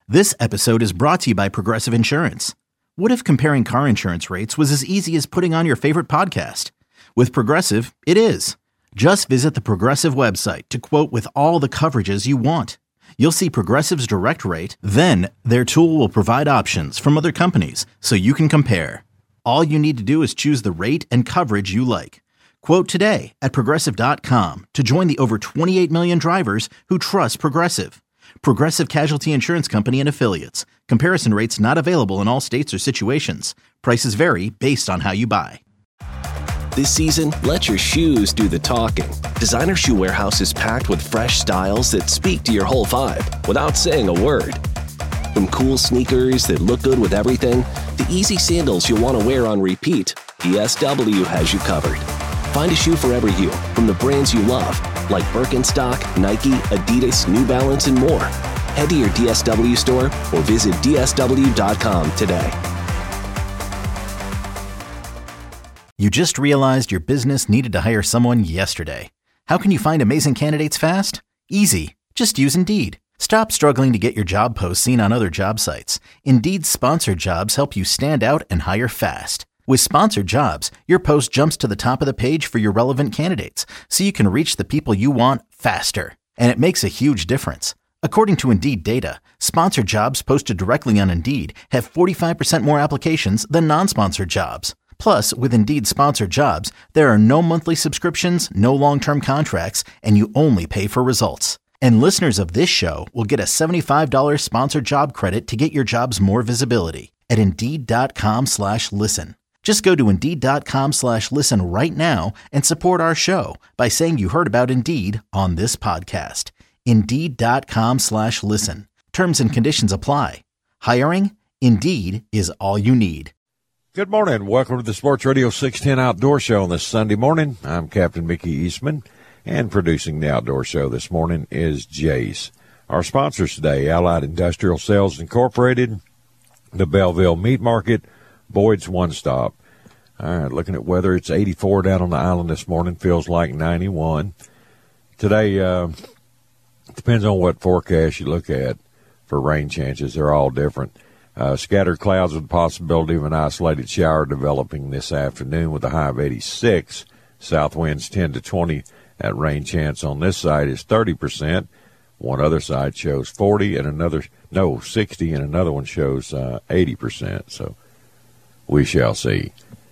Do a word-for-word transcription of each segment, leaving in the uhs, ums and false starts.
This episode is brought to you by Progressive Insurance. What if comparing car insurance rates was as easy as putting on your favorite podcast? With Progressive, it is. Just visit the Progressive website to quote with all the coverages you want. You'll see Progressive's direct rate, then their tool will provide options from other companies so you can compare. All you need to do is choose the rate and coverage you like. Quote today at Progressive dot com to join the over twenty-eight million drivers who trust Progressive. Progressive Casualty Insurance Company and Affiliates. Comparison rates not available in all states or situations. Prices vary based on how you buy. This season, let your shoes do the talking. Designer Shoe Warehouse is packed with fresh styles that speak to your whole vibe without saying a word. From cool sneakers that look good with everything to easy sandals you'll want to wear on repeat, D S W has you covered. Find a shoe for every you from the brands you love, like Birkenstock, Nike, Adidas, New Balance, and more. Head to your D S W store or visit D S W dot com today. You just realized your business needed to hire someone yesterday. How can you find amazing candidates fast? Easy. Just use Indeed. Stop struggling to get your job posts seen on other job sites. Indeed's sponsored jobs help you stand out and hire fast. With sponsored jobs, your post jumps to the top of the page for your relevant candidates, so you can reach the people you want faster. And it makes a huge difference. According to Indeed data, sponsored jobs posted directly on Indeed have forty-five percent more applications than non-sponsored jobs. Plus, with Indeed sponsored jobs, there are no monthly subscriptions, no long-term contracts, and you only pay for results. And listeners of this show will get a seventy-five dollars sponsored job credit to get your jobs more visibility at Indeed.com slash listen. Just go to Indeed.com slash listen right now and support our show by saying you heard about Indeed on this podcast. Indeed.com slash listen. Terms and conditions apply. Hiring? Indeed is all you need. Good morning. Welcome to the Sports Radio six ten Outdoor Show on this Sunday morning. I'm Captain Mickey Eastman, and producing the Outdoor Show this morning is Jace. Our sponsors today, Allied Industrial Sales Incorporated, the Belleville Meat Market, Boyd's One Stop. All right, looking at weather, it's eighty-four down on the island this morning. Feels like ninety-one. Today, uh, depends on what forecast you look at for rain chances. They're all different. Uh, scattered clouds with the possibility of an isolated shower developing this afternoon with a high of eighty-six. South winds ten to twenty. That rain chance on this side is thirty percent. One other side shows forty, and another, no, sixty, and another one shows uh, eighty percent. So we shall see.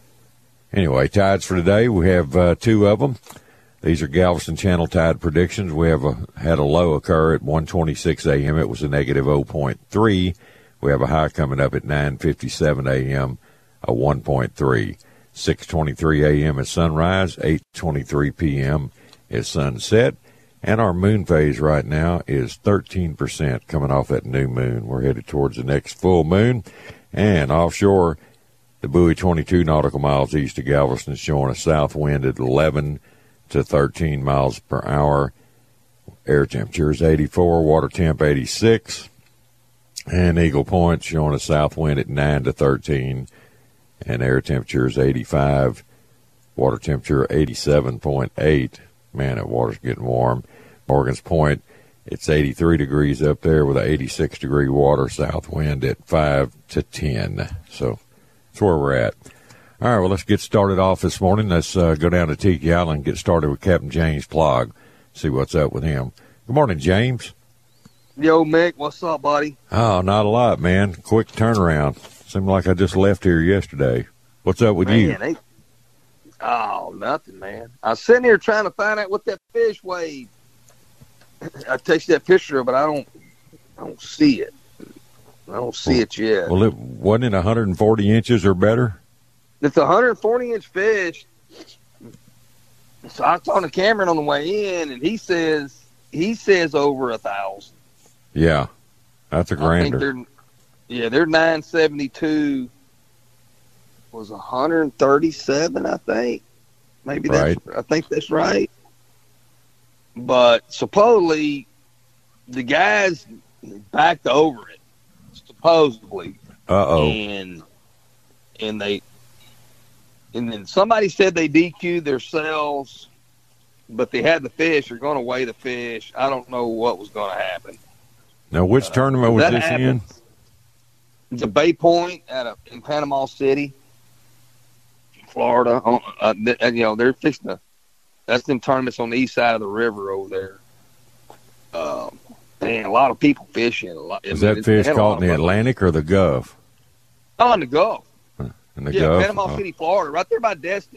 Anyway, tides for today, we have uh, two of them. These are Galveston Channel tide predictions. We have a, had a low occur at one twenty-six a.m. It was a negative zero point three. We have a high coming up at nine fifty-seven a.m., a one point three. six twenty-three a.m. at sunrise, eight twenty-three p.m. at sunset. And our moon phase right now is thirteen percent coming off that new moon. We're headed towards the next full moon. And offshore, the buoy twenty-two nautical miles east of Galveston is showing a south wind at eleven to thirteen miles per hour. Air temperature is eighty-four, water temp eighty-six. And Eagle Point showing a south wind at nine to thirteen. And air temperature is eighty-five, water temperature eighty-seven point eight. Man, that water's getting warm. Morgan's Point, it's eighty-three degrees up there with an eighty-six degree water, south wind at five to ten. So that's where we're at. All right, well, let's get started off this morning. Let's uh, go down to Tiki Island and get started with Captain James Plog, see what's up with him. Good morning, James. Yo, Mick, what's up, buddy? Oh, not a lot, man. Quick turnaround. Seemed like I just left here yesterday. What's up with man, you? They, oh, nothing, man. I was sitting here trying to find out what that fish weighed. I text that picture, but I don't, I don't see it. I don't see well, it yet. Well, it wasn't it one hundred forty inches or better? It's a one hundred forty inch fish. So I was talking to Cameron on the way in, and he says he says over a thousand. Yeah, that's a grander. I think they're, yeah, they're nine seventy-two. Was one hundred thirty-seven, I think. Maybe that's, right. I think that's right. But supposedly, the guys backed over it, supposedly. Uh-oh. And and they and then somebody said they D Q'd themselves, but they had the fish. They're going to weigh the fish. I don't know what was going to happen. Now, which uh, tournament was this happened. in? The Bay Point at a, in Panama City, Florida. Uh, you know, they're fixing to. That's them tournaments on the east side of the river over there. Um, man, a lot of people fishing. A lot, Is I mean, that fish caught in the Atlantic or the Gulf? Oh, in the Gulf. In the yeah, Gulf? Panama oh. City, Florida, right there by Destin.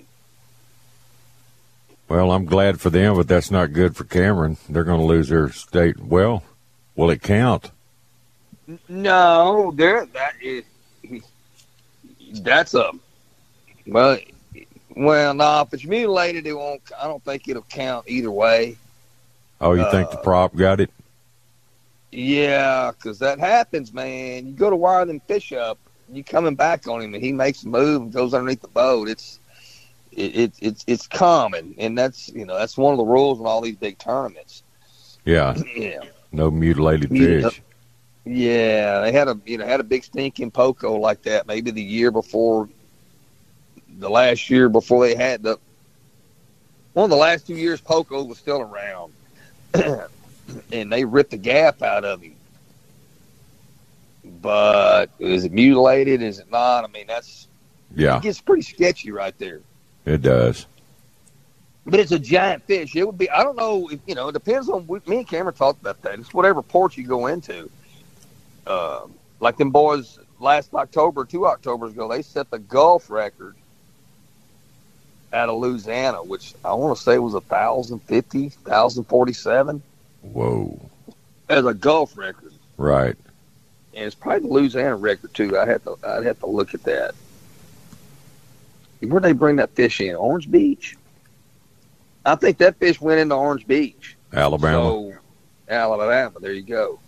Well, I'm glad for them, but that's not good for Cameron. They're going to lose their state. Well, will it count? No, there. That is. That's a. Well, well, no. Nah, if it's mutilated, it won't. I don't think it'll count either way. Oh, you uh, think the prop got it? Yeah, because that happens, man. You go to wire them fish up, you coming back on him, and he makes a move and goes underneath the boat. It's. It, it, it's it's common, and that's you know that's one of the rules in all these big tournaments. Yeah, yeah. No mutilated you fish. Know, yeah, they had a you know had a big stinking poco like that maybe the year before, the last year before they had the one of the last two years poco was still around, and they ripped the gap out of him. But is it mutilated? Is it not? I mean, that's yeah, it gets pretty sketchy right there. It does. But it's a giant fish. It would be, I don't know, if, you know, it depends on, me and Cameron talked about that. It's whatever port you go into. Uh, like them boys last October, two Octobers ago, they set the Gulf record out of Louisiana, which I want to say was one thousand fifty, one thousand forty-seven. Whoa. As a Gulf record. Right. And it's probably the Louisiana record, too. I'd have to, I'd have to look at that. Where'd they bring that fish in? Orange Beach? I think that fish went into Orange Beach. Alabama. So, Alabama, there you go.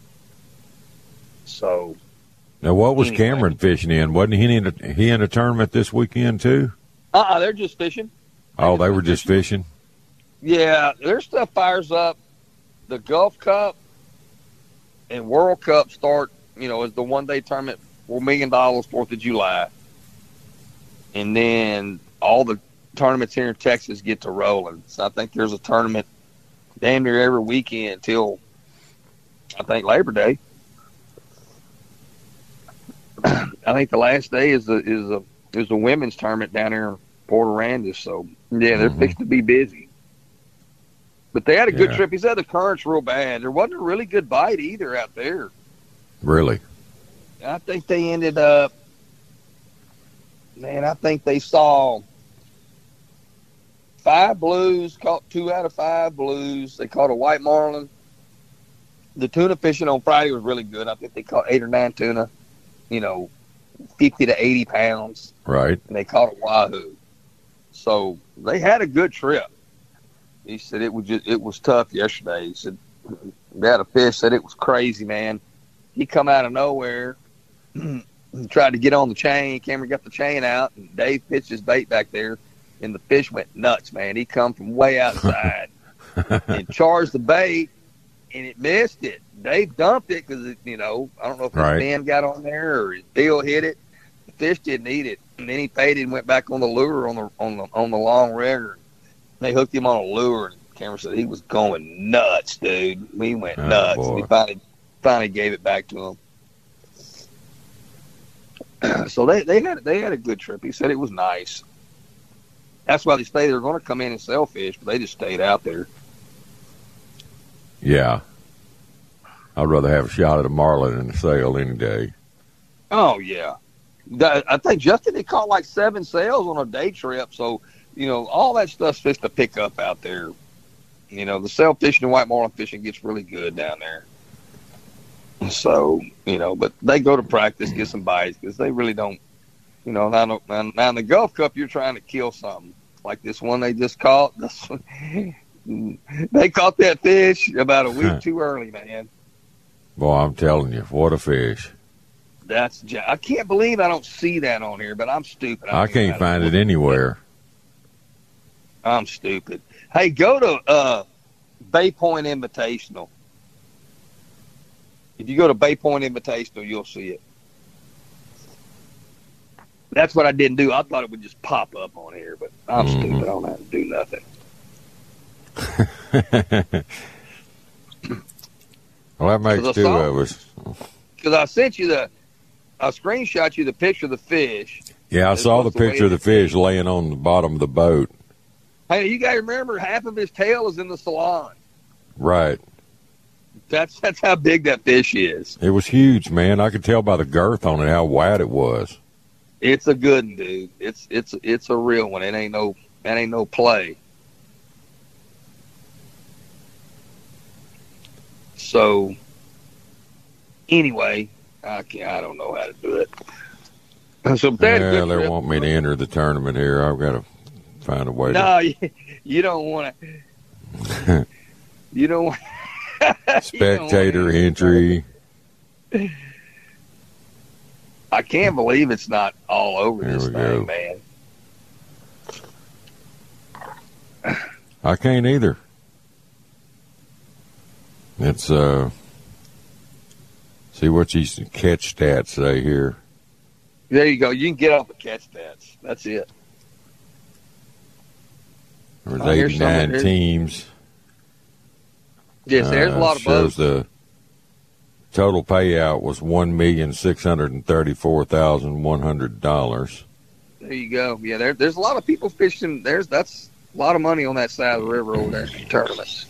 So. Now, what was anyway. Cameron fishing in? Wasn't he in a, he in a tournament this weekend, too? Uh-uh, they're just fishing. They're oh, just they were just fishing? Yeah, their stuff fires up. The Gulf Cup and World Cup start, you know, as the one-day tournament, four million dollars, fourth of July. And then all the tournaments here in Texas get to rolling. So I think there's a tournament damn near every weekend until, I think, Labor Day. I think the last day is a, is a, is a women's tournament down there in Port Arandis. So, yeah, they're mm-hmm. fixed to be busy. But they had a good yeah. trip. He said the current's real bad. There wasn't a really good bite either out there. Really? I think they ended up, man, I think they saw five blues, caught two out of five blues. They caught a white marlin. The tuna fishing on Friday was really good. I think they caught eight or nine tuna, you know, fifty to eighty pounds. Right. And they caught a wahoo. So they had a good trip. He said it was just, it was tough yesterday. He said they had a fish, said it was crazy, man. He come out of nowhere, tried to get on the chain. Cameron got the chain out, and Dave pitched his bait back there, and the fish went nuts, man. He come from way outside and charged the bait, and it missed it. Dave dumped it because, you know, I don't know if his right. fin got on there or his bill hit it. The fish didn't eat it, and then he faded and went back on the lure on the on the on the long rigger. They hooked him on a lure, and Cameron said he was going nuts, dude. We went oh, nuts. And he finally finally gave it back to him. So they, they had they had a good trip. He said it was nice. That's why they stayed. They were going to come in and sell fish, but they just stayed out there. Yeah. I'd rather have a shot at a marlin than a sail any day. Oh, yeah. I think Justin had caught like seven sails on a day trip, so – you know, all that stuff's supposed to pick up out there. You know, the sail fishing and white marlin fishing gets really good down there. So, you know, but they go to practice, get some bites, because they really don't, you know, now, now, now in the Gulf Cup, you're trying to kill something. Like this one they just caught. This one, they caught that fish about a week too early, man. Boy, I'm telling you, what a fish. That's, I can't believe I don't see that on here, but I'm stupid. I, I can't find it anywhere. I'm stupid. Hey, go to uh, Bay Point Invitational. If you go to Bay Point Invitational, you'll see it. That's what I didn't do. I thought it would just pop up on here, but I'm mm-hmm. stupid. I don't have to do nothing. Well, that makes two of us. Because I sent you the, I screenshot you the picture of the fish. Yeah, I saw the picture of the fish laying on the bottom of the boat. Hey, you got to remember, half of his tail is in the salon. Right. That's that's how big that fish is. It was huge, man. I could tell by the girth on it how wide it was. It's a good one, dude. It's it's it's a real one. It ain't no that ain't no play. So anyway, I can't, I don't know how to do it. So yeah, they want me to enter the tournament here. I've got to find a way. No, to... you, you don't want to. You don't want. Spectator entry. I can't believe it's not all over there this thing, go. man. I can't either. It's uh. See what these catch stats say here. There you go. You can get off the catch stats. That's it. There's eighty-nine teams. Yes, there's uh, a lot of shows boats. The total payout was one million six hundred and thirty-four thousand one hundred dollars. There you go. Yeah, there, there's a lot of people fishing. There's that's a lot of money on that side of the river over there in tournaments.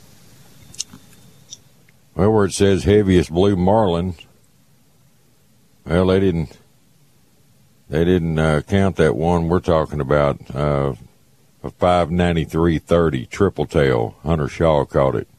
Well, where it says heaviest blue marlin, well, they didn't they didn't uh, count that one we're talking about. Uh, a five ninety-three thirty triple tail. Hunter Shaw caught it.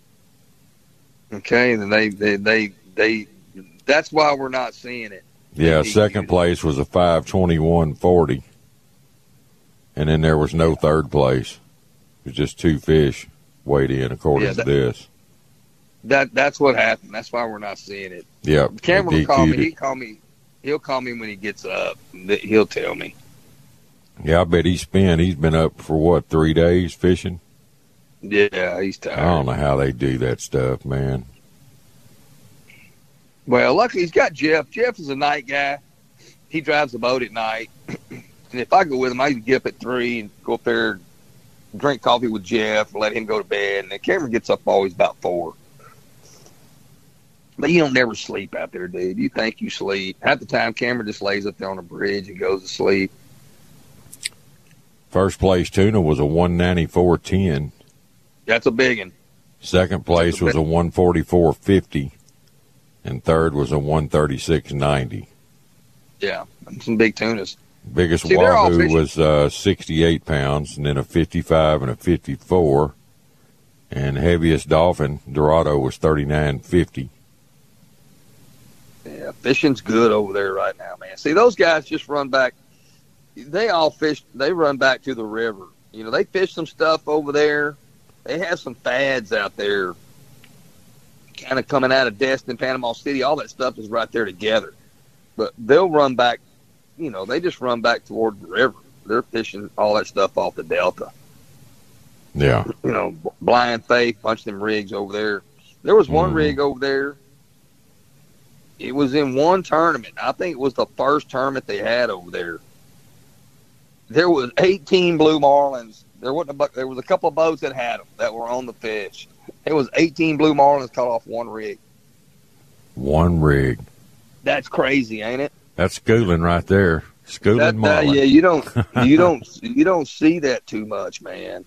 Okay, then they, they, they, they, that's why we're not seeing it. Yeah, second place was a five twenty-one forty. And then there was no third place. It was just two fish weighed in according yeah, that, to this. That That's what happened. That's why we're not seeing it. Yeah. Cameron will call me. He call me. He'll call me when he gets up. He'll tell me. Yeah, I bet he's been, he's been up for what, three days fishing? Yeah, he's tired. I don't know how they do that stuff, man. Well, luckily he's got Jeff. Jeff is a night guy. He drives the boat at night. And if I go with him, I can get up at three and go up there, drink coffee with Jeff, and let him go to bed. And then Cameron gets up always about four. But you don't never sleep out there, dude. You think you sleep. Half the time, Cameron just lays up there on the bridge and goes to sleep. First place tuna was a one ninety-four ten. That's a big one. Second place was a one forty-four fifty, and third was a one thirty-six ninety. Yeah, some big tunas. Biggest See, wahoo was uh, sixty-eight pounds, and then a fifty-five and a fifty-four. And heaviest dolphin, Dorado, was thirty-nine fifty. Yeah, fishing's good over there right now, man. See, those guys just run back. They all fish. They run back to the river. You know, they fish some stuff over there. They have some fads out there kind of coming out of Destin, Panama City. All that stuff is right there together. But they'll run back, you know, they just run back toward the river. They're fishing all that stuff off the Delta. Yeah. You know, Blind Faith, bunch of them rigs over there. There was one mm. rig over there. It was in one tournament. I think it was the first tournament they had over there. There was eighteen blue marlins. There wasn't a, there was a couple of boats that had them that were on the fish. It was eighteen blue marlins caught off one rig. One rig. That's crazy, ain't it? That's schooling right there. Schooling that, marlin. Uh, yeah, you don't you don't you don't see that too much, man.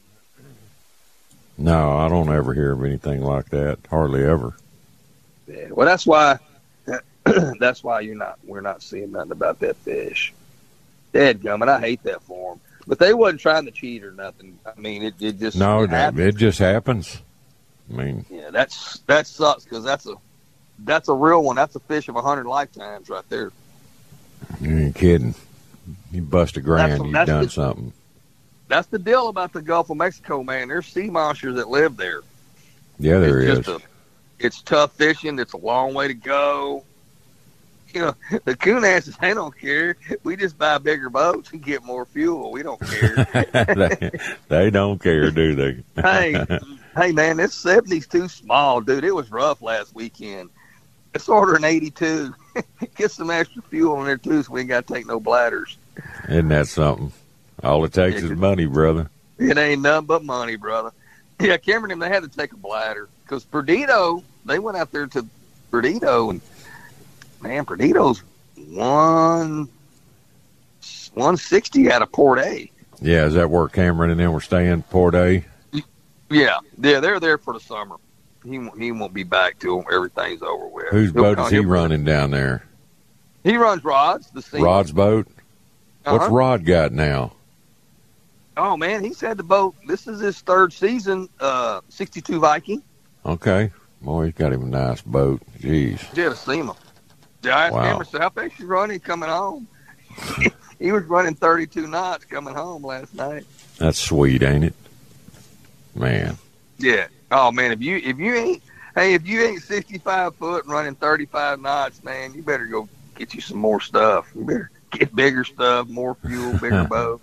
No, I don't ever hear of anything like that. Hardly ever. Yeah, well, that's why that's why you're not we're not seeing nothing about that fish. Dadgummit, I hate that for them. But they wasn't trying to cheat or nothing. I mean, it, it just no, it, it, it just happens. I mean, yeah, that's that sucks because that's a that's a real one. That's a fish of a hundred lifetimes right there. You ain't kidding. You bust a grand, that's, you've that's done the, something. That's the deal about the Gulf of Mexico, man. There's sea monsters that live there. Yeah, there it's is. Just a, it's tough fishing. It's a long way to go. You know, the coon asses, they don't care. We just buy bigger boats and get more fuel. We don't care. they, they don't care, do they? hey, hey, man, this seventy's too small, dude. It was rough last weekend. Let's order an eighty-two. Get some extra fuel in there, too, so we ain't got to take no bladders. Isn't that something? All it takes it, is money, brother. It ain't nothing but money, brother. Yeah, Cameron, they had to take a bladder because Perdido, they went out there to Perdido, and man, Perdido's one one sixty out of Port A. Yeah, is that where Cameron and them were staying, Port A? Yeah, yeah, they're there for the summer. He won't, he won't be back till everything's over with. Whose He'll boat come, is he running down there? He runs Rod's. The Seaman. Rod's boat? Uh-huh. What's Rod got now? Oh, man, he's had the boat. This is his third season, uh, sixty-two Viking. Okay. Boy, he's got him a nice boat. Jeez. Yeah, to see him. Yeah, I asked Wow. him, I said, how fast you running coming home? He was running thirty-two knots coming home last night. That's sweet, ain't it? Man. Yeah. Oh, man, if you if you ain't, hey, if you ain't sixty-five foot and running thirty-five knots, man, you better go get you some more stuff. You better get bigger stuff, more fuel, bigger boat.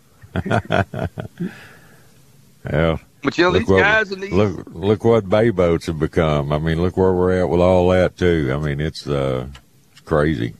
Well, But you know, look these what, guys in these look, look what bay boats have become. I mean, look where we're at with all that too. I mean, it's uh, it's crazy.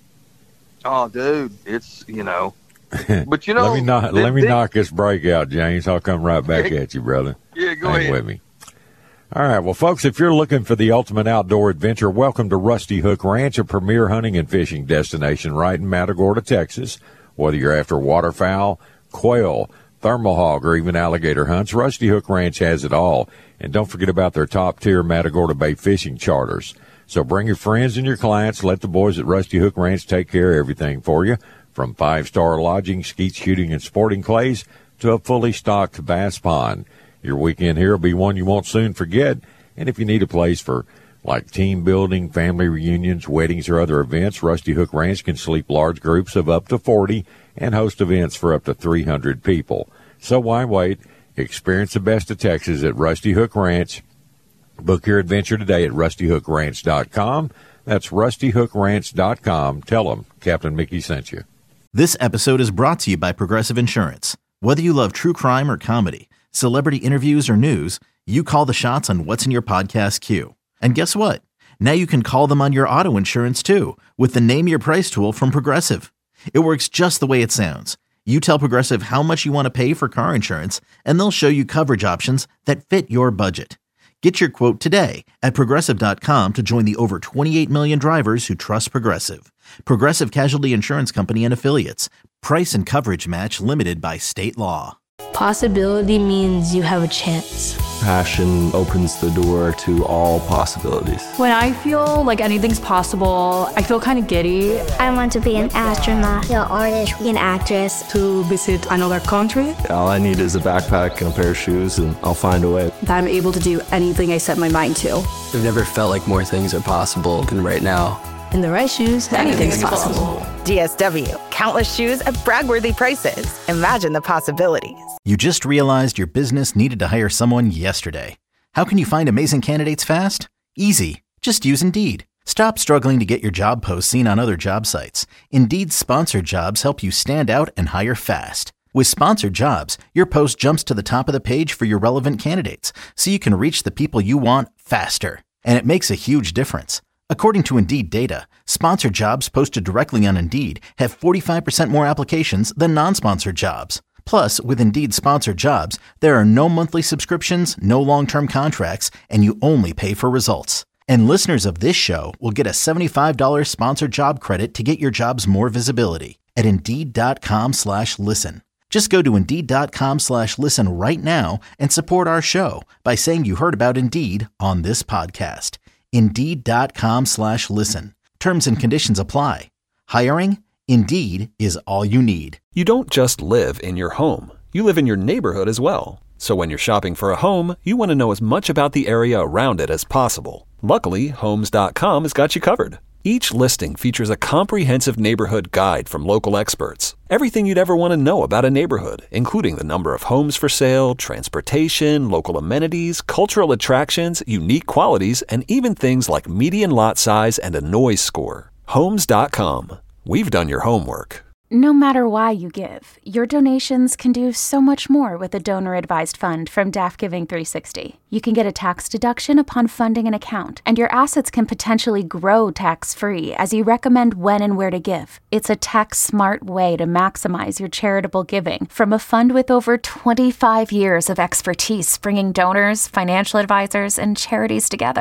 Oh, dude, it's you know. But you know, let me knock, they, let me they, knock this break out, James. I'll come right back at you, brother. Yeah, go Hang ahead. with me. All right, well, folks, if you're looking for the ultimate outdoor adventure, welcome to Rusty Hook Ranch, a premier hunting and fishing destination right in Matagorda, Texas. Whether you're after waterfowl, quail, thermal hog, or even alligator hunts, Rusty Hook Ranch has it all. And don't forget about their top-tier Matagorda Bay fishing charters. So bring your friends and your clients. Let the boys at Rusty Hook Ranch take care of everything for you, from five-star lodging, skeet shooting, and sporting clays to a fully stocked bass pond. Your weekend here will be one you won't soon forget. And if you need a place for like team building, family reunions, weddings, or other events, Rusty Hook Ranch can sleep large groups of up to forty and host events for up to three hundred people. So why wait? Experience the best of Texas at Rusty Hook Ranch. Book your adventure today at rusty hook ranch dot com. That's rusty hook ranch dot com. Tell them Captain Mickey sent you. This episode is brought to you by Progressive Insurance. Whether you love true crime or comedy, celebrity interviews or news, you call the shots on what's in your podcast queue. And guess what? Now you can call them on your auto insurance too with the Name Your Price tool from Progressive. It works just the way it sounds. You tell Progressive how much you want to pay for car insurance, and they'll show you coverage options that fit your budget. Get your quote today at progressive dot com to join the over twenty-eight million drivers who trust Progressive. Progressive Casualty Insurance Company and Affiliates. Price and coverage match limited by state law. Possibility means you have a chance. Passion opens the door to all possibilities. When I feel like anything's possible, I feel kind of giddy. I want to be an astronaut, an artist, an actress. To visit another country. All I need is a backpack and a pair of shoes, and I'll find a way. That I'm able to do anything I set my mind to. I've never felt like more things are possible than right now. In the right shoes, anything's, anything's possible. possible. D S W. Countless shoes at brag-worthy prices. Imagine the possibilities. You just realized your business needed to hire someone yesterday. How can you find amazing candidates fast? Easy. Just use Indeed. Stop struggling to get your job posts seen on other job sites. Indeed's sponsored jobs help you stand out and hire fast. With sponsored jobs, your post jumps to the top of the page for your relevant candidates, so you can reach the people you want faster. And it makes a huge difference. According to Indeed data, sponsored jobs posted directly on Indeed have forty-five percent more applications than non-sponsored jobs. Plus, with Indeed sponsored jobs, there are no monthly subscriptions, no long-term contracts, and you only pay for results. And listeners of this show will get a seventy-five dollars sponsored job credit to get your jobs more visibility at Indeed.com slash listen. Just go to Indeed.com slash listen right now and support our show by saying you heard about Indeed on this podcast. Indeed.com slash listen. Terms and conditions apply. Hiring? Indeed is all you need. You don't just live in your home. You live in your neighborhood as well. So when you're shopping for a home, you want to know as much about the area around it as possible. Luckily, Homes dot com has got you covered. Each listing features a comprehensive neighborhood guide from local experts. Everything you'd ever want to know about a neighborhood, including the number of homes for sale, transportation, local amenities, cultural attractions, unique qualities, and even things like median lot size and a noise score. Homes dot com. We've done your homework. No matter why you give, your donations can do so much more with a donor-advised fund from D A F Giving three sixty. You can get a tax deduction upon funding an account, and your assets can potentially grow tax-free as you recommend when and where to give. It's a tax-smart way to maximize your charitable giving from a fund with over twenty-five years of expertise bringing donors, financial advisors, and charities together.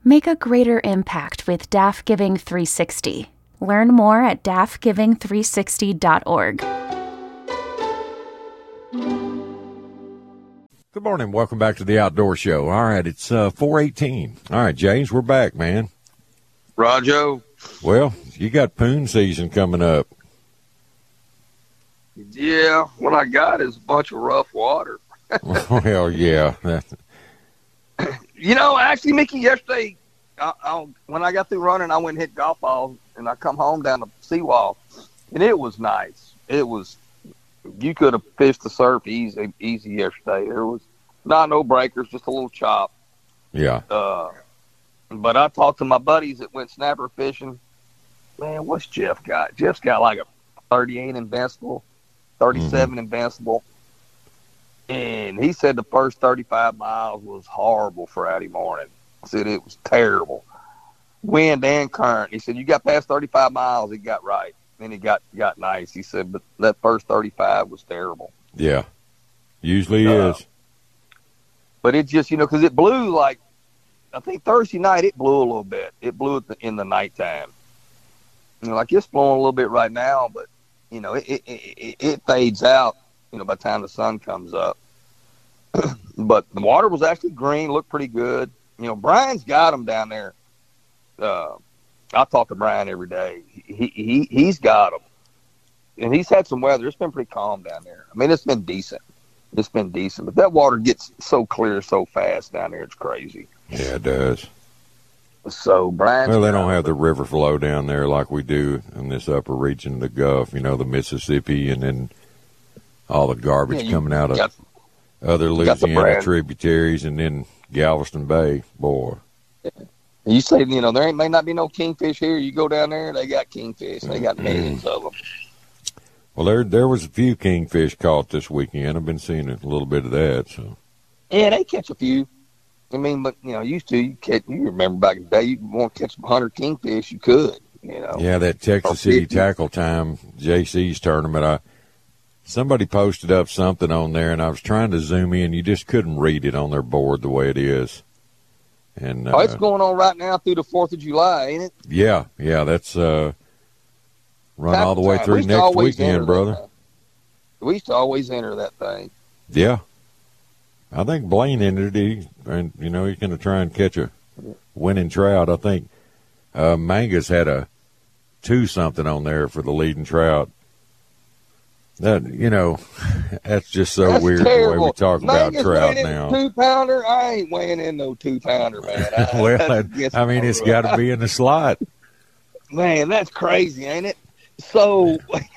Make a greater impact with D A F Giving three sixty. Learn more at D A F giving three sixty dot org. Good morning. Welcome back to the Outdoor Show. All right, it's uh, four eighteen. All right, James, we're back, man. Rojo. Well, you got poon season coming up. Yeah, what I got is a bunch of rough water. Well, yeah. You know, actually, Mickey, yesterday, I, I, when I got through running, I went and hit golf balls, and I come home down the seawall, and it was nice. It was, you could have fished the surf easy, easy yesterday. There was not no breakers, just a little chop. Yeah. Uh, but I talked to my buddies that went snapper fishing. Man, what's Jeff got? Jeff's got like a thirty-eight Invincible, thirty-seven mm-hmm. Invincible. And he said the first thirty-five miles was horrible Friday morning. He said it was terrible. Wind and current. He said you got past thirty-five miles, it got right. Then it got, got nice. He said, but that first thirty-five was terrible. Yeah, usually uh, is. But it just, you know, because it blew like, I think Thursday night it blew a little bit. It blew it in the nighttime. You know, like it's blowing a little bit right now, but, you know, it, it, it, it fades out, you know, by the time the sun comes up. But the water was actually green, looked pretty good. You know, Brian's got them down there. Uh, I talk to Brian every day. He, he, he's got them. And he's had some weather. It's been pretty calm down there. I mean, it's been decent. It's been decent. But that water gets so clear so fast down there, it's crazy. Yeah, it does. So, Brian's Well, they don't have the river flow down there like we do in this upper region of the Gulf, you know, the Mississippi, and then all the garbage yeah, you, coming out of got, other Louisiana tributaries, and then Galveston Bay, boy. Yeah. You say, you know, there ain't, may not be no kingfish here. You go down there, they got kingfish. They got millions of them. Well, there there was a few kingfish caught this weekend. I've been seeing a little bit of that. So yeah, they catch a few. I mean, but, you know, used to, you catch, you remember back in the day, you want to catch one hundred kingfish, you could, you know. Yeah, that Texas City Tackle Time J C's tournament, I somebody posted up something on there, and I was trying to zoom in. You just couldn't read it on their board the way it is. And uh, oh, it's going on right now through the fourth of July, ain't it? Yeah, yeah, that's uh, run Tackle all the way time. through next weekend, brother. We used to always enter that thing. Yeah. I think Blaine entered it, and, you know, he's going to try and catch a winning trout. I think uh, Mangus had a two-something on there for the leading trout. That, you know, that's just so that's weird terrible. the way we talk Mangus about trout now. Two-pounder? I ain't weighing in no two-pounder, man. I, well, I mean, it's got to be in the slot. Man, that's crazy, ain't it? So,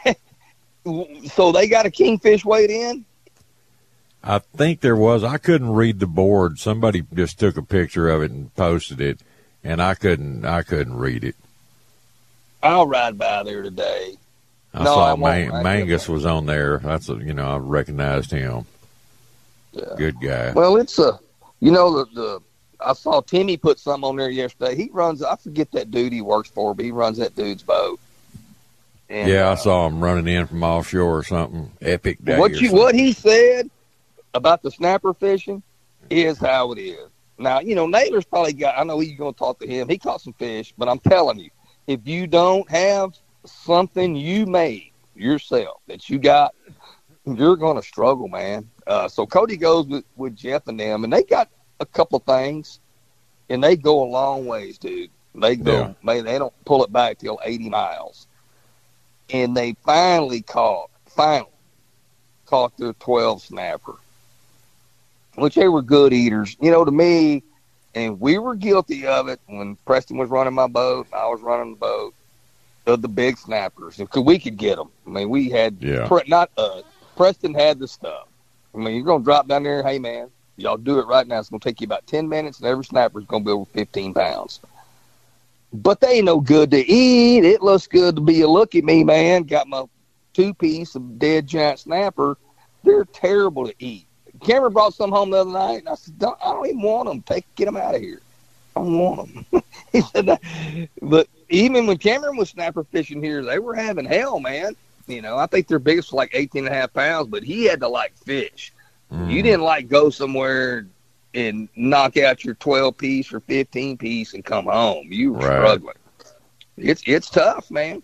so they got a kingfish weighed in? I think there was. I couldn't read the board. Somebody just took a picture of it and posted it, and I couldn't. I couldn't read it. I'll ride by there today. I no, saw I Man- Mangus was on there. That's a, you know, I recognized him. Yeah. Good guy. Well, it's a, you know, the the I saw Timmy put something on there yesterday. He runs. I forget that dude he works for, but he runs that dude's boat. And, yeah, I uh, saw him running in from offshore or something. Epic day. What you something. what he said about the snapper fishing is how it is. Now, you know, Naylor's probably got, I know he's going to talk to him. He caught some fish, but I'm telling you, if you don't have something you made yourself that you got, you're going to struggle, man. Uh, so Cody goes with, with Jeff and them, and they got a couple things, and they go a long ways, dude. They go, yeah. man, they don't pull it back till eighty miles. And they finally caught, finally caught their twelve snapper, which they were good eaters. You know, to me, and we were guilty of it when Preston was running my boat, and I was running the boat, of the big snappers, because we could get them. I mean, we had, yeah. pre- not us, Preston had the stuff. I mean, you're going to drop down there, hey, man, y'all do it right now. It's going to take you about ten minutes, and every snapper's going to be over fifteen pounds. But they ain't no good to eat. It looks good to be a look at me, man. Got my two-piece of dead giant snapper. They're terrible to eat. Cameron brought some home the other night, and I said, don't, I don't even want them. Take, get them out of here. I don't want them. He said that. But even when Cameron was snapper fishing here, they were having hell, man. You know, I think their biggest was like eighteen and a half pounds, but he had to, like, fish. Mm. You didn't, like, go somewhere and knock out your twelve piece or fifteen piece and come home. You were right. struggling. It's it's tough, man.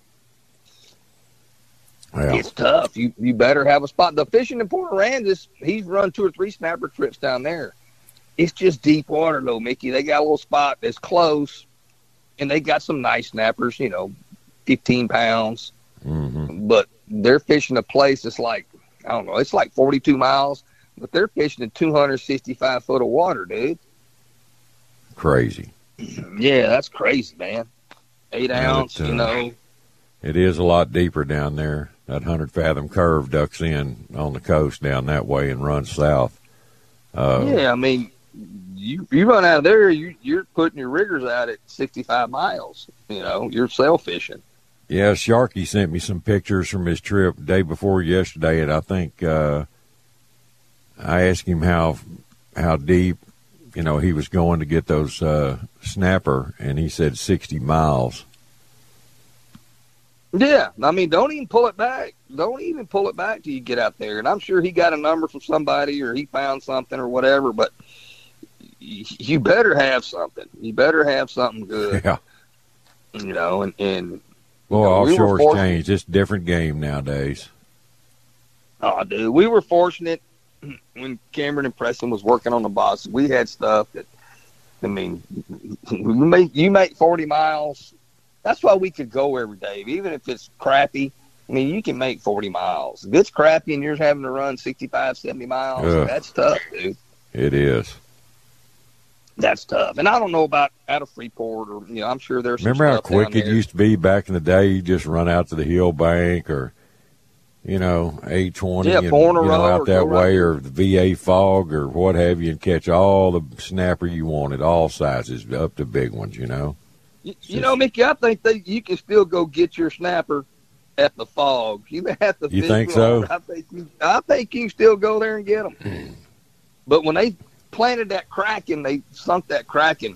Yeah. It's tough. You you better have a spot. The fishing in Port Aransas, he's run two or three snapper trips down there. It's just deep water, though, Mickey. They got a little spot that's close, and they got some nice snappers, you know, fifteen pounds. Mm-hmm. But they're fishing a place that's like, I don't know, it's like forty-two miles, but they're fishing in two hundred sixty-five foot of water, dude. Crazy. Yeah, that's crazy, man. Eight yeah, ounce, it, uh, you know. It is a lot deeper down there. That hundred fathom curve ducks in on the coast down that way and runs south. Uh, yeah, I mean, you you run out of there, you, you're putting your riggers out at sixty-five miles. You know, you're sail fishing. Yeah, Sharky sent me some pictures from his trip the day before yesterday, and I think uh, I asked him how how deep, you know, he was going to get those uh, snapper, and he said sixty miles. Yeah, I mean, don't even pull it back. Don't even pull it back till you get out there. And I'm sure he got a number from somebody or he found something or whatever, but you better have something. You better have something good. Yeah. You know, and, and well, you know, offshore's we changed. It's a different game nowadays. Oh, dude, we were fortunate when Cameron and Preston was working on the box. We had stuff that, I mean, we make, you make forty miles. That's why we could go every day, even if it's crappy. I mean, you can make forty miles. If it's crappy and you're having to run sixty-five, seventy miles, Ugh. That's tough, dude. It is. That's tough. And I don't know about out of Freeport or, you know, I'm sure there's some Remember how quick it there. used to be back in the day? You just run out to the hill bank or, you know, eight twenty yeah, and, you know, out that right way or the V A fog or what have you and catch all the snapper you wanted, all sizes, up to big ones, you know. You, you know, Mickey, I think that you can still go get your snapper at the fog. You have to. You fish think water. so? I think you, I think you can still go there and get them. But when they planted that Kraken, they sunk that Kraken.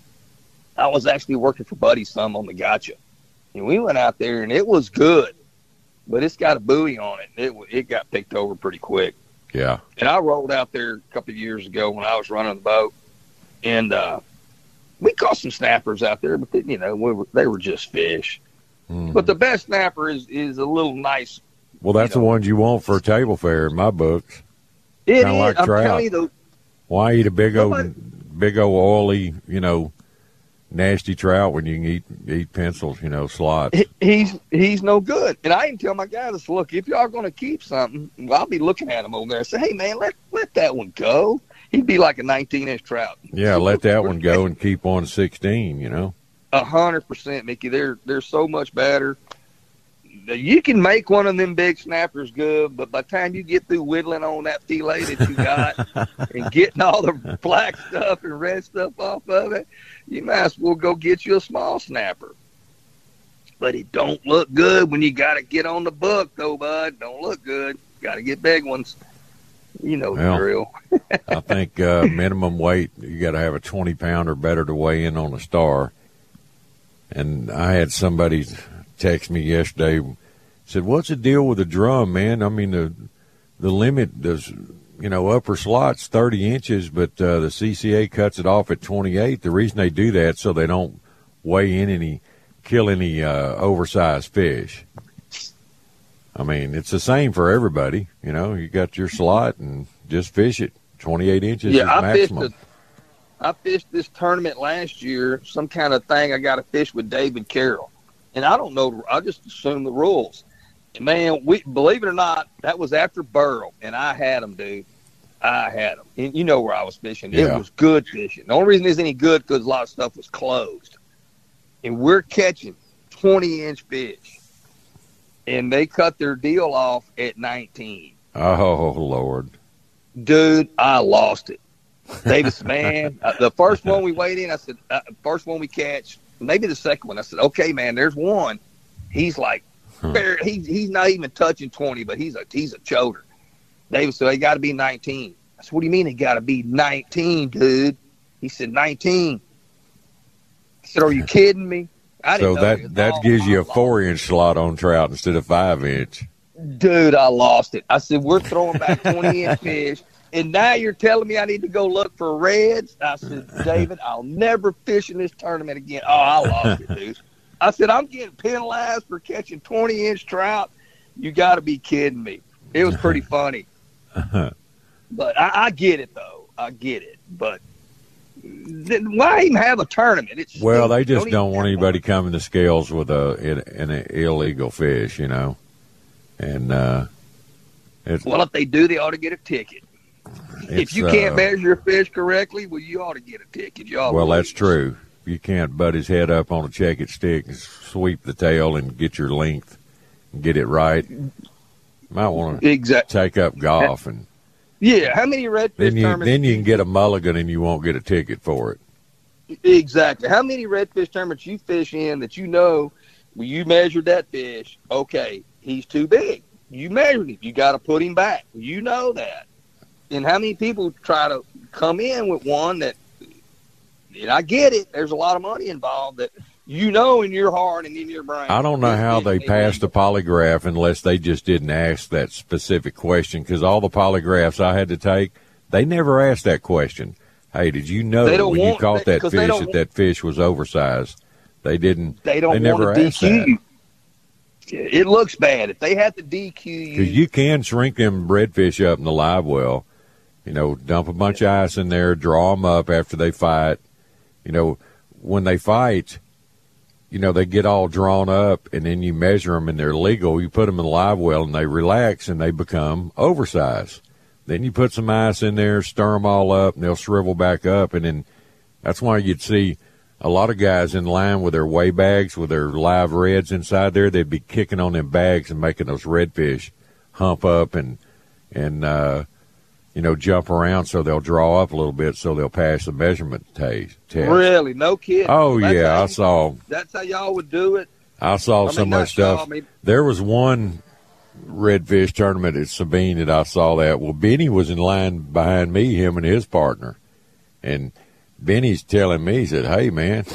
I was actually working for Buddy some on the Gotcha, and we went out there and it was good, but it's got a buoy on it. And it it got picked over pretty quick. Yeah. And I rolled out there a couple of years ago when I was running the boat, and. uh We caught some snappers out there, but, they, you know, we were, they were just fish. Mm-hmm. But the best snapper is, is a little nice. Well, that's you know, the ones you want for a table fare in my books. It Kinda is. like I'm trout. telling you, the, Why eat a big old, Nobody, big old oily, you know, nasty trout when you can eat eat pencils, you know, slots? he, he's he's no good. And I even tell my guys, look, if y'all going to keep something, well, I'll be looking at him over there and say, hey, man, let let that one go. He'd be like a nineteen-inch trout. Yeah, let that one go and keep on sixteen, you know. A hundred percent, Mickey. They're, they're so much better. You can make one of them big snappers good, but by the time you get through whittling on that fillet that you got and getting all the black stuff and red stuff off of it, you might as well go get you a small snapper. But it don't look good when you got to get on the book, though, bud. Don't look good. Got to get big ones. You know well, the drill. I think uh, minimum weight, you got to have a twenty pound or better to weigh in on a star. And I had somebody text me yesterday, said, what's the deal with the drum, man? I mean, the the limit does, you know, upper slot's thirty inches, but uh, the C C A cuts it off at twenty-eight. The reason they do that so they don't weigh in any, kill any uh, oversized fish. I mean, it's the same for everybody. You know, you got your slot and just fish it. twenty-eight inches yeah, is I maximum. Fished a, I fished this tournament last year, some kind of thing I got to fish with David Carroll. And I don't know, I just assumed the rules. And, man, we believe it or not, that was after Burl, and I had them, dude. I had them. And you know where I was fishing. Yeah. It was good fishing. The only reason it's any good because a lot of stuff was closed. And we're catching twenty-inch fish. And they cut their deal off at nineteen. Oh, Lord. Dude, I lost it. Davis, man, uh, the first one we weighed in, I said, uh, first one we catch, maybe the second one, I said, okay, man, there's one. He's like, huh. he's, he's not even touching twenty, but he's a he's a choder. Davis said, they got to be nineteen. I said, what do you mean they got to be nineteen, dude? He said, nineteen. I said, are you kidding me? I so didn't know that, that gives you a four-inch slot on trout instead of five-inch. Dude, I lost it. I said, we're throwing back twenty-inch fish, and now you're telling me I need to go look for reds? I said, David, I'll never fish in this tournament again. Oh, I lost it, dude. I said, I'm getting penalized for catching twenty-inch trout. You got to be kidding me. It was pretty funny. But I, I get it, though. I get it. But then why even have a tournament? It's well, they just don't, don't want anybody coming to scales with a an illegal fish, you know. And uh, it's, well, if they do, they ought to get a ticket. If you can't uh, measure your fish correctly, well, you ought to get a ticket. You ought well, to that's true. You can't butt his head up on a check-it stick and sweep the tail and get your length and get it right. You might want to exactly. take up golf and yeah. How many redfish then you tournaments? Then you can get a mulligan and you won't get a ticket for it. Exactly. How many redfish tournaments you fish in that you know when you measured that fish? Okay, he's too big. You measured him. You got to put him back. You know that. And how many people try to come in with one that? And I get it. There's a lot of money involved that you know in your heart and in your brain. I don't know how they passed a polygraph unless they just didn't ask that specific question, because all the polygraphs I had to take, they never asked that question. Hey, did you know when you caught that fish that that fish was oversized? They didn't. They don't they never want to asked D Q that. you. It looks bad. If they have to D Q you. Because you can shrink them redfish up in the live well. You know, dump a bunch yeah. of ice in there, draw them up after they fight. You know, when they fight, you know, they get all drawn up, and then you measure them, and they're legal. You put them in the live well, and they relax, and they become oversized. Then you put some ice in there, stir them all up, and they'll shrivel back up. And then that's why you'd see a lot of guys in line with their weigh bags, with their live reds inside there. They'd be kicking on them bags and making those redfish hump up and, and uh, you know, jump around so they'll draw up a little bit so they'll pass the measurement test. Really? No kidding? Oh, that's yeah, I saw. That's how y'all would do it? I saw I so mean, much stuff. I mean, there was one redfish tournament at Sabine that I saw that. Well, Benny was in line behind me, him and his partner. And Benny's telling me, he said, hey, man,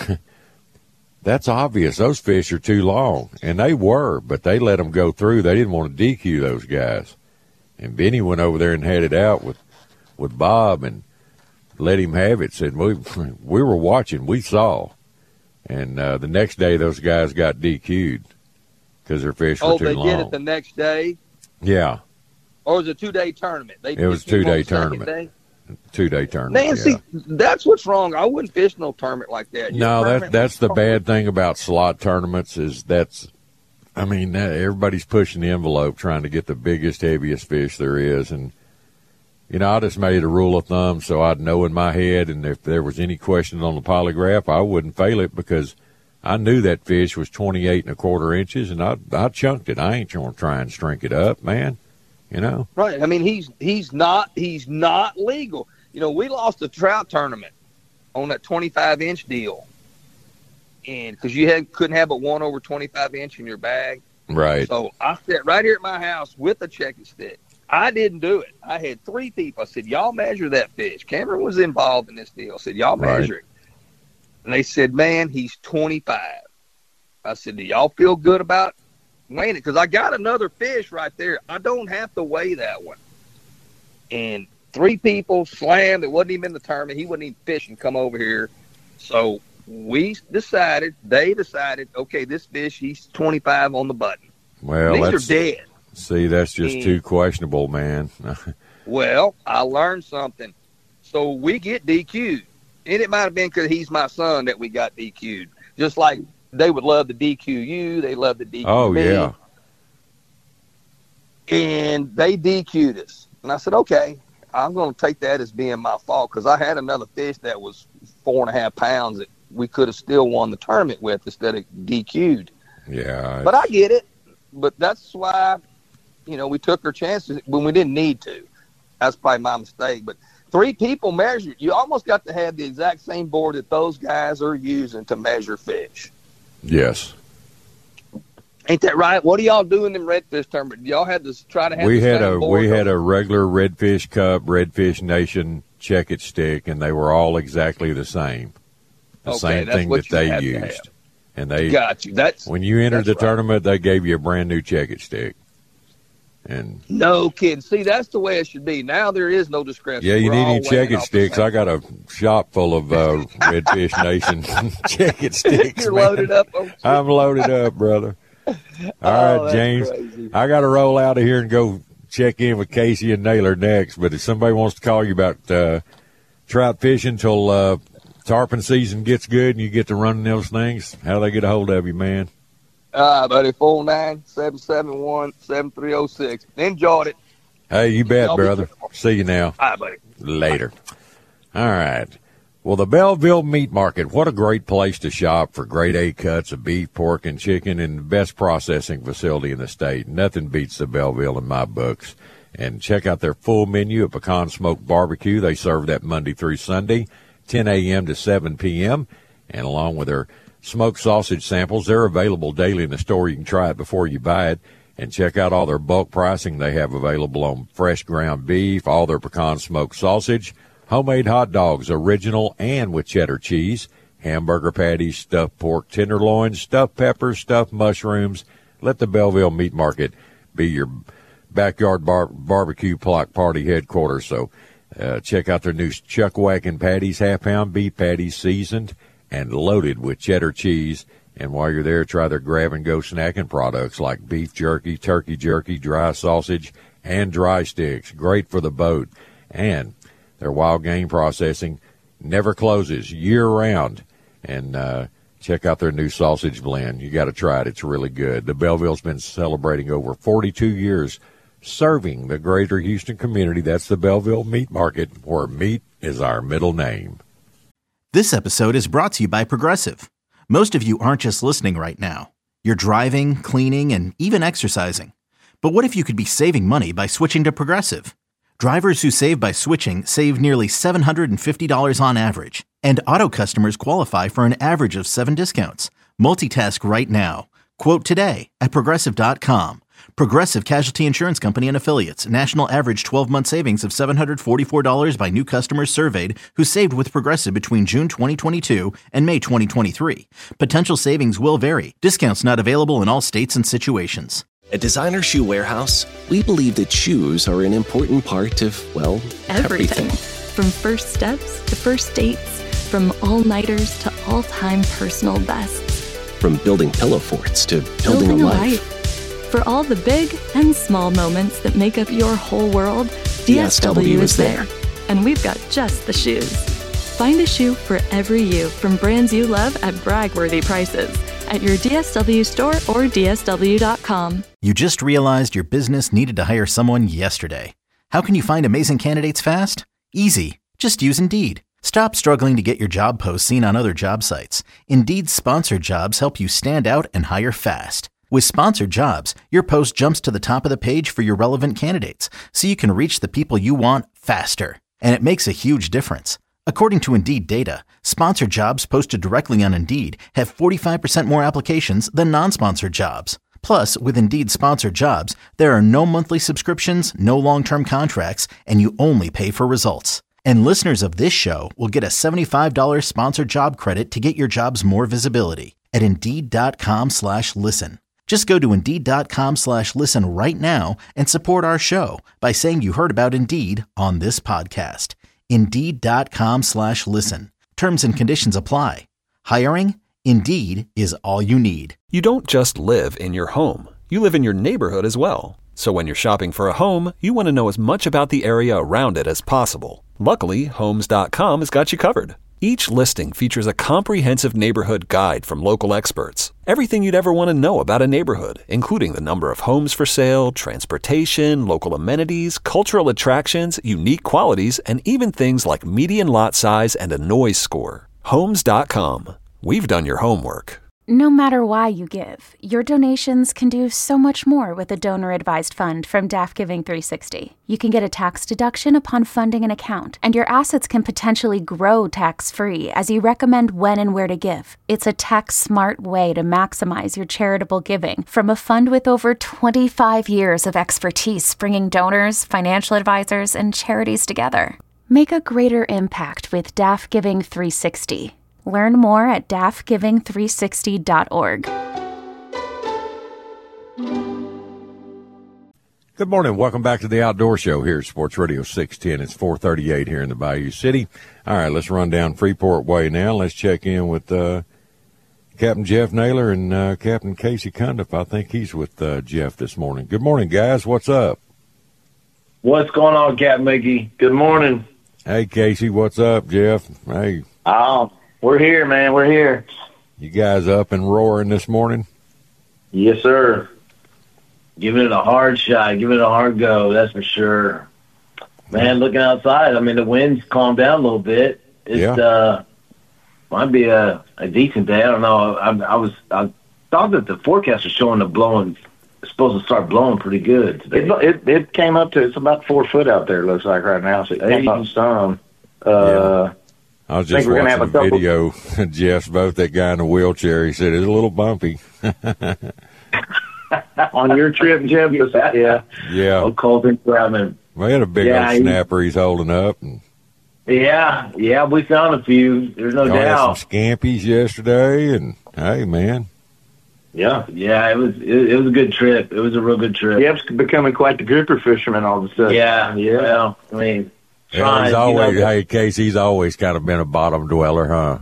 that's obvious. Those fish are too long. And they were, but they let them go through. They didn't want to D Q those guys. And Benny went over there and had it out with, with Bob and let him have it. Said, we, we were watching. We saw. And uh, the next day, those guys got D Q'd because their fish were oh, too long. Oh, they did it the next day? Yeah. Or was it a two-day tournament? They it was a two-day tournament. Day? Two-day tournament, Man, see, yeah. That's what's wrong. I wouldn't fish no tournament like that. Your no, that, that's the bad thing about slot tournaments is that's – I mean, everybody's pushing the envelope trying to get the biggest, heaviest fish there is. And, you know, I just made a rule of thumb so I'd know in my head, and if there was any question on the polygraph, I wouldn't fail it because I knew that fish was twenty-eight and a quarter inches, and I I chunked it. I ain't going to try and shrink it up, man, you know. Right. I mean, he's he's not he's not legal. You know, we lost a trout tournament on that twenty-five inch deal. And because you had couldn't have but one over twenty-five inch in your bag. Right. So I sat right here at my house with a check-it stick. I didn't do it. I had three people. I said, y'all measure that fish. Cameron was involved in this deal. I said, y'all measure right. it. And they said, man, he's twenty-five. I said, do y'all feel good about weighing it? Because I got another fish right there. I don't have to weigh that one. And three people slammed. It wasn't even in the tournament. He wasn't even fishing. Come over here. So we decided, they decided, okay, this fish, he's twenty-five on the button. Well, these that's, are dead. See, that's just and, too questionable, man. Well, I learned something. So we get D Q'd. And it might have been because he's my son that we got D Q'd. Just like they would love to D Q you, they love to D Q oh, me. Yeah. And they D Q'd us. And I said, okay, I'm going to take that as being my fault because I had another fish that was four and a half pounds that we could have still won the tournament with instead of D Q'd. Yeah. But I get it. But that's why, you know, we took our chances when we didn't need to. That's probably my mistake. But three people measured. You almost got to have the exact same board that those guys are using to measure fish. Yes. Ain't that right? What do y'all do in them redfish tournaments? Y'all had to try to have we the had same a board we had a regular Redfish Cup, Redfish Nation check-it stick, and they were all exactly the same. The okay, same thing that they used. And they got you. That's when you entered the right. tournament, they gave you a brand new check-it stick. And no kidding. See, that's the way it should be. Now there is no discretion. Yeah, you We're need all any check-it weighing sticks. off I got a shop full of uh, Redfish Nation check-it sticks. You're man. loaded up. On I'm loaded up, brother. All Oh, right, James. crazy. I got to roll out of here and go check in with Casey and Naylor next. But if somebody wants to call you about uh, trout fishing till uh, tarpon season gets good and you get to running those things, how do they get a hold of you, man? Uh, buddy, four nine seven seven one seven three zero six. Enjoyed it. Hey, you bet, Y'all be brother. careful. See you now. All right, buddy. Later. All right. Well, the Belleville Meat Market, what a great place to shop for grade A cuts of beef, pork, and chicken, and the best processing facility in the state. Nothing beats the Belleville in my books. And check out their full menu of pecan smoked barbecue. They serve that Monday through Sunday, ten a.m. to seven p.m., and along with their smoked sausage samples, they're available daily in the store. You can try it before you buy it. And check out all their bulk pricing they have available on fresh ground beef, all their pecan smoked sausage, homemade hot dogs, original and with cheddar cheese, hamburger patties, stuffed pork tenderloins, stuffed peppers, stuffed mushrooms. Let the Belleville Meat Market be your backyard bar- barbecue block party headquarters. So uh, check out their new chuck wagon patties, half-pound beef patties, seasoned and loaded with cheddar cheese. And while you're there, try their grab-and-go snacking products like beef jerky, turkey jerky, dry sausage, and dry sticks. Great for the boat. And their wild game processing never closes year-round. And uh, check out their new sausage blend. You got to try it. It's really good. The Belleville's been celebrating over forty-two years serving the greater Houston community. That's the Belleville Meat Market, where meat is our middle name. This episode is brought to you by Progressive. Most of you aren't just listening right now. You're driving, cleaning, and even exercising. But what if you could be saving money by switching to Progressive? Drivers who save by switching save nearly seven hundred fifty dollars on average. And auto customers qualify for an average of seven discounts. Multitask right now. Quote today at Progressive dot com. Progressive Casualty Insurance Company and Affiliates. National average twelve-month savings of seven hundred forty-four dollars by new customers surveyed who saved with Progressive between June twenty twenty-two and May twenty twenty-three. Potential savings will vary. Discounts not available in all states and situations. At Designer Shoe Warehouse, we believe that shoes are an important part of, well, everything. Everything. From first steps to first dates, from all-nighters to all-time personal bests. From building pillow forts to building, Building a a life. life. For all the big and small moments that make up your whole world, D S W is there. And we've got just the shoes. Find a shoe for every you from brands you love at brag-worthy prices at your D S W store or D S W dot com. You just realized your business needed to hire someone yesterday. How can you find amazing candidates fast? Easy. Just use Indeed. Stop struggling to get your job posts seen on other job sites. Indeed's sponsored jobs help you stand out and hire fast. With sponsored jobs, your post jumps to the top of the page for your relevant candidates, so you can reach the people you want faster. And it makes a huge difference. According to Indeed data, sponsored jobs posted directly on Indeed have forty-five percent more applications than non-sponsored jobs. Plus, with Indeed sponsored jobs, there are no monthly subscriptions, no long-term contracts, and you only pay for results. And listeners of this show will get a seventy-five dollars sponsored job credit to get your jobs more visibility at Indeed.com slash listen. Just go to Indeed.com slash listen right now and support our show by saying you heard about Indeed on this podcast. Indeed.com slash listen. Terms and conditions apply. Hiring? Indeed is all you need. You don't just live in your home. You live in your neighborhood as well. So when you're shopping for a home, you want to know as much about the area around it as possible. Luckily, Homes dot com has got you covered. Each listing features a comprehensive neighborhood guide from local experts. Everything you'd ever want to know about a neighborhood, including the number of homes for sale, transportation, local amenities, cultural attractions, unique qualities, and even things like median lot size and a noise score. Homes dot com. We've done your homework. No matter why you give, your donations can do so much more with a donor-advised fund from D A F Giving three sixty. You can get a tax deduction upon funding an account, and your assets can potentially grow tax-free as you recommend when and where to give. It's a tax-smart way to maximize your charitable giving from a fund with over twenty-five years of expertise bringing donors, financial advisors, and charities together. Make a greater impact with D A F Giving three sixty. Learn more at D A F giving three sixty dot org. Good morning. Welcome back to the Outdoor Show here at Sports Radio six ten. It's four thirty-eight here in the Bayou City. All right, let's run down Freeport Way now. Let's check in with uh, Captain Jeff Naylor and uh, Captain Casey Cundiff. I think he's with uh, Jeff this morning. Good morning, guys. What's up? What's going on, Captain Mickey? Good morning. Hey, Casey. What's up, Jeff? Hey. Oh, we're here, man. We're here. You guys up and roaring this morning? Yes, sir. Giving it a hard shot, giving it a hard go, that's for sure. Man, looking outside, I mean, the wind's calmed down a little bit. It yeah. uh, might be a, a decent day. I don't know. I, I was I thought that the forecast was showing the blowing, supposed to start blowing pretty good today. It, it it came up to, it's about four foot out there, it looks like right now. So it came up some. Uh, yeah. I was just I watching have a, a couple... video, Jeff's both that guy in the wheelchair. He said it's a little bumpy. On your trip, Jeff? Yeah. Yeah. Oh, Colton Crowman. We had a big yeah, old snapper he's holding up. And yeah, yeah, we found a few. There's no y'all doubt. Had some scampies yesterday, and hey, man. Yeah, yeah, it was it, it was a good trip. It was a real good trip. Jeff's becoming quite the grouper fisherman all of a sudden. Yeah, yeah. Well, I mean, yeah, trying, he's always, you know, hey, Casey, he's always kind of been a bottom dweller, huh?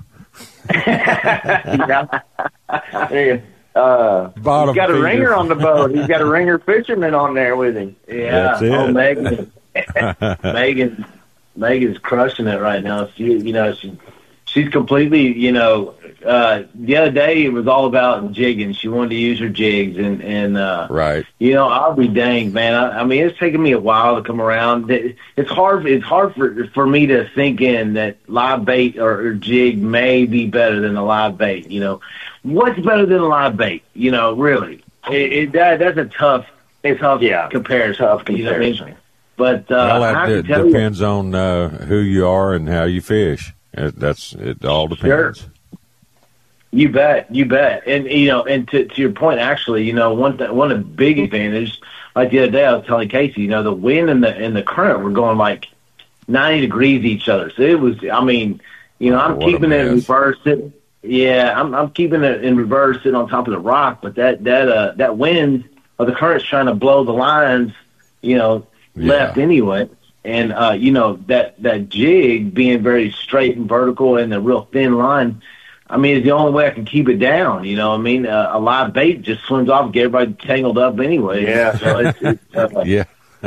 yeah. Uh, Bottom he's got a feeder. ringer on the boat. He's got a ringer fisherman on there with him. Yeah. That's it. Oh, Megan. Megan. Megan's crushing it right now. She, you know, she, she's completely, you know, uh, the other day it was all about jigging. She wanted to use her jigs, and, and uh, right. You know, I'll be danged, man. I, I mean, it's taken me a while to come around. It's hard. It's hard for for me to think in that live bait or, or jig may be better than a live bait. You know, what's better than a live bait? You know, really, it, it that that's a tough, it's tough yeah, comparison. Tough comparison. You know what I mean? But uh, well, that I d- can tell depends you, on uh, who you are and how you fish. It, that's it. All depends. Sure. You bet, you bet, and you know, and to to your point, actually, you know, one th- one of the big advantages, like the other day, I was telling Casey, you know, the wind and the and the current were going like ninety degrees each other. So it was, I mean, you know, I'm what keeping it in reverse. Sitting, yeah, I'm I'm keeping it in reverse, sitting on top of the rock, but that that uh that wind or the current's trying to blow the lines, you know, yeah. left anyway. And, uh, you know, that, that jig being very straight and vertical and a real thin line, I mean, it's the only way I can keep it down. You know what I mean? Uh, a live bait just swims off and get everybody tangled up anyway. Yeah. So it's, it's, uh, yeah.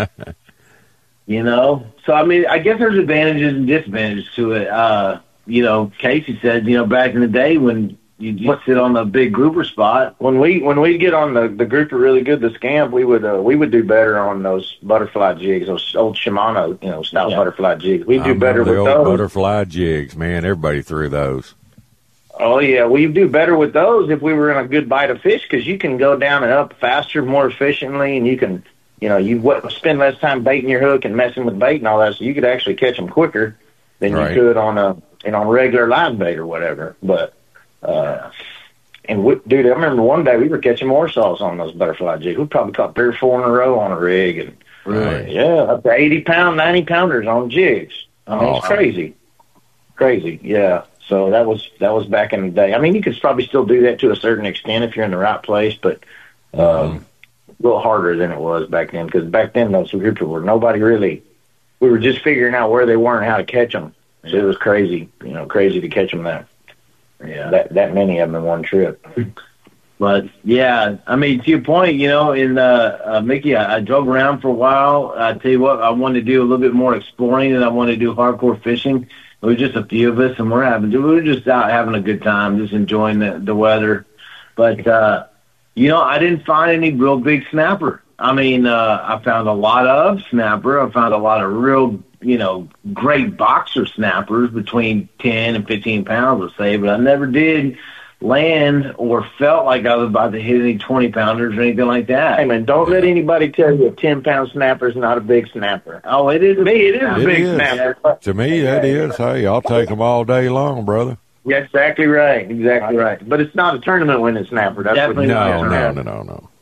you know? So, I mean, I guess there's advantages and disadvantages to it. Uh, you know, Casey said, you know, back in the day when you just sit on a big grouper spot. When we when we get on the, the grouper really good, the scamp, we would uh, we would do better on those butterfly jigs, those old Shimano, you know, style yeah. butterfly jigs. We do better with the old those butterfly jigs, man. Everybody threw those. Oh yeah, we do better with those if we were in a good bite of fish because you can go down and up faster, more efficiently, and you can, you know, you spend less time baiting your hook and messing with bait and all that, so you could actually catch them quicker than right. you could on a you know regular live bait or whatever, but. Uh, and we, dude, I remember one day we were catching morsels on those butterfly jigs. We probably caught three or four in a row on a rig, and right. uh, yeah, up to eighty pound, ninety pounders on jigs. I mean, oh, it's crazy, crazy. Yeah. So that was that was back in the day. I mean, you could probably still do that to a certain extent if you're in the right place, but um, mm-hmm. a little harder than it was back then because back then those groups were nobody really. We were just figuring out where they were and how to catch them. So it was crazy, you know, crazy to catch them there. Yeah, that that many of them in one trip. But yeah, I mean, to your point, you know, in uh, uh Mickey, I, I drove around for a while. I tell you what, I wanted to do a little bit more exploring, and I wanted to do hardcore fishing. It was just a few of us, and we're having we were just out having a good time, just enjoying the the weather. But uh, you know, I didn't find any real big snapper. I mean, uh, I found a lot of snapper. I found a lot of real. You know, great boxer snappers between ten and fifteen pounds, let's say, but I never did land or felt like I was about to hit any twenty pounders or anything like that. Hey, man, don't let anybody tell you a ten pound snapper is not a big snapper. Oh, it is. To me, it is a it big is. snapper. To me, that is. Hey, I'll take them all day long, brother. Yeah, exactly right. Exactly right. But it's not a tournament winning snapper. That's Definitely what no, no, no, no, no.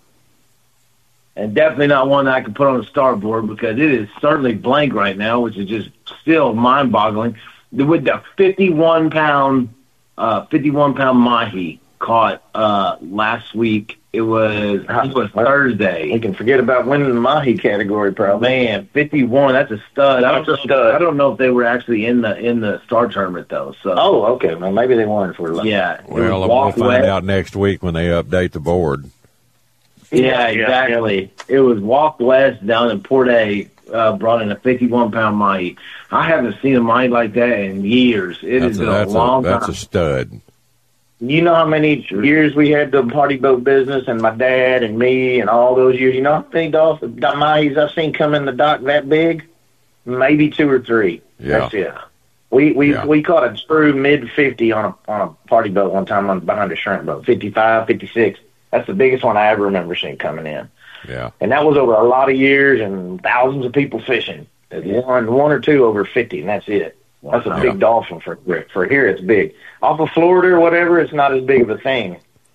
And definitely not one that I can put on the starboard because it is certainly blank right now, which is just still mind-boggling. With the fifty-one pound, uh, fifty-one pound mahi caught uh, last week It was it was Thursday. We can forget about winning the mahi category, probably. Man, fifty-one. That's a stud. That's I a stud. I don't know if they were actually in the in the star tournament though. So. Oh, okay. Well, maybe they won for lucky. Yeah. Well, we'll find out next week when they update the board. Yeah, exactly. Yeah. It was Walk West down in Port A. Uh, brought in a fifty-one pound mahi. I haven't seen a mahi like that in years. It that's has a, been a that's long a, time. That's a stud. You know how many years we had the party boat business, and my dad and me, and all those years. You know how many dolphins, mahis I've seen come in the dock that big? Maybe two or three. Yeah. That's it. We we yeah. we caught a true mid fifty on a on a party boat one time on behind a shrimp boat, fifty-five, fifty-six. That's the biggest one I ever remember seeing coming in. Yeah. And that was over a lot of years and thousands of people fishing. One one or two over fifty, and that's it. That's a big dolphin for for here. It's big. Off of Florida or whatever, it's not as big of a thing.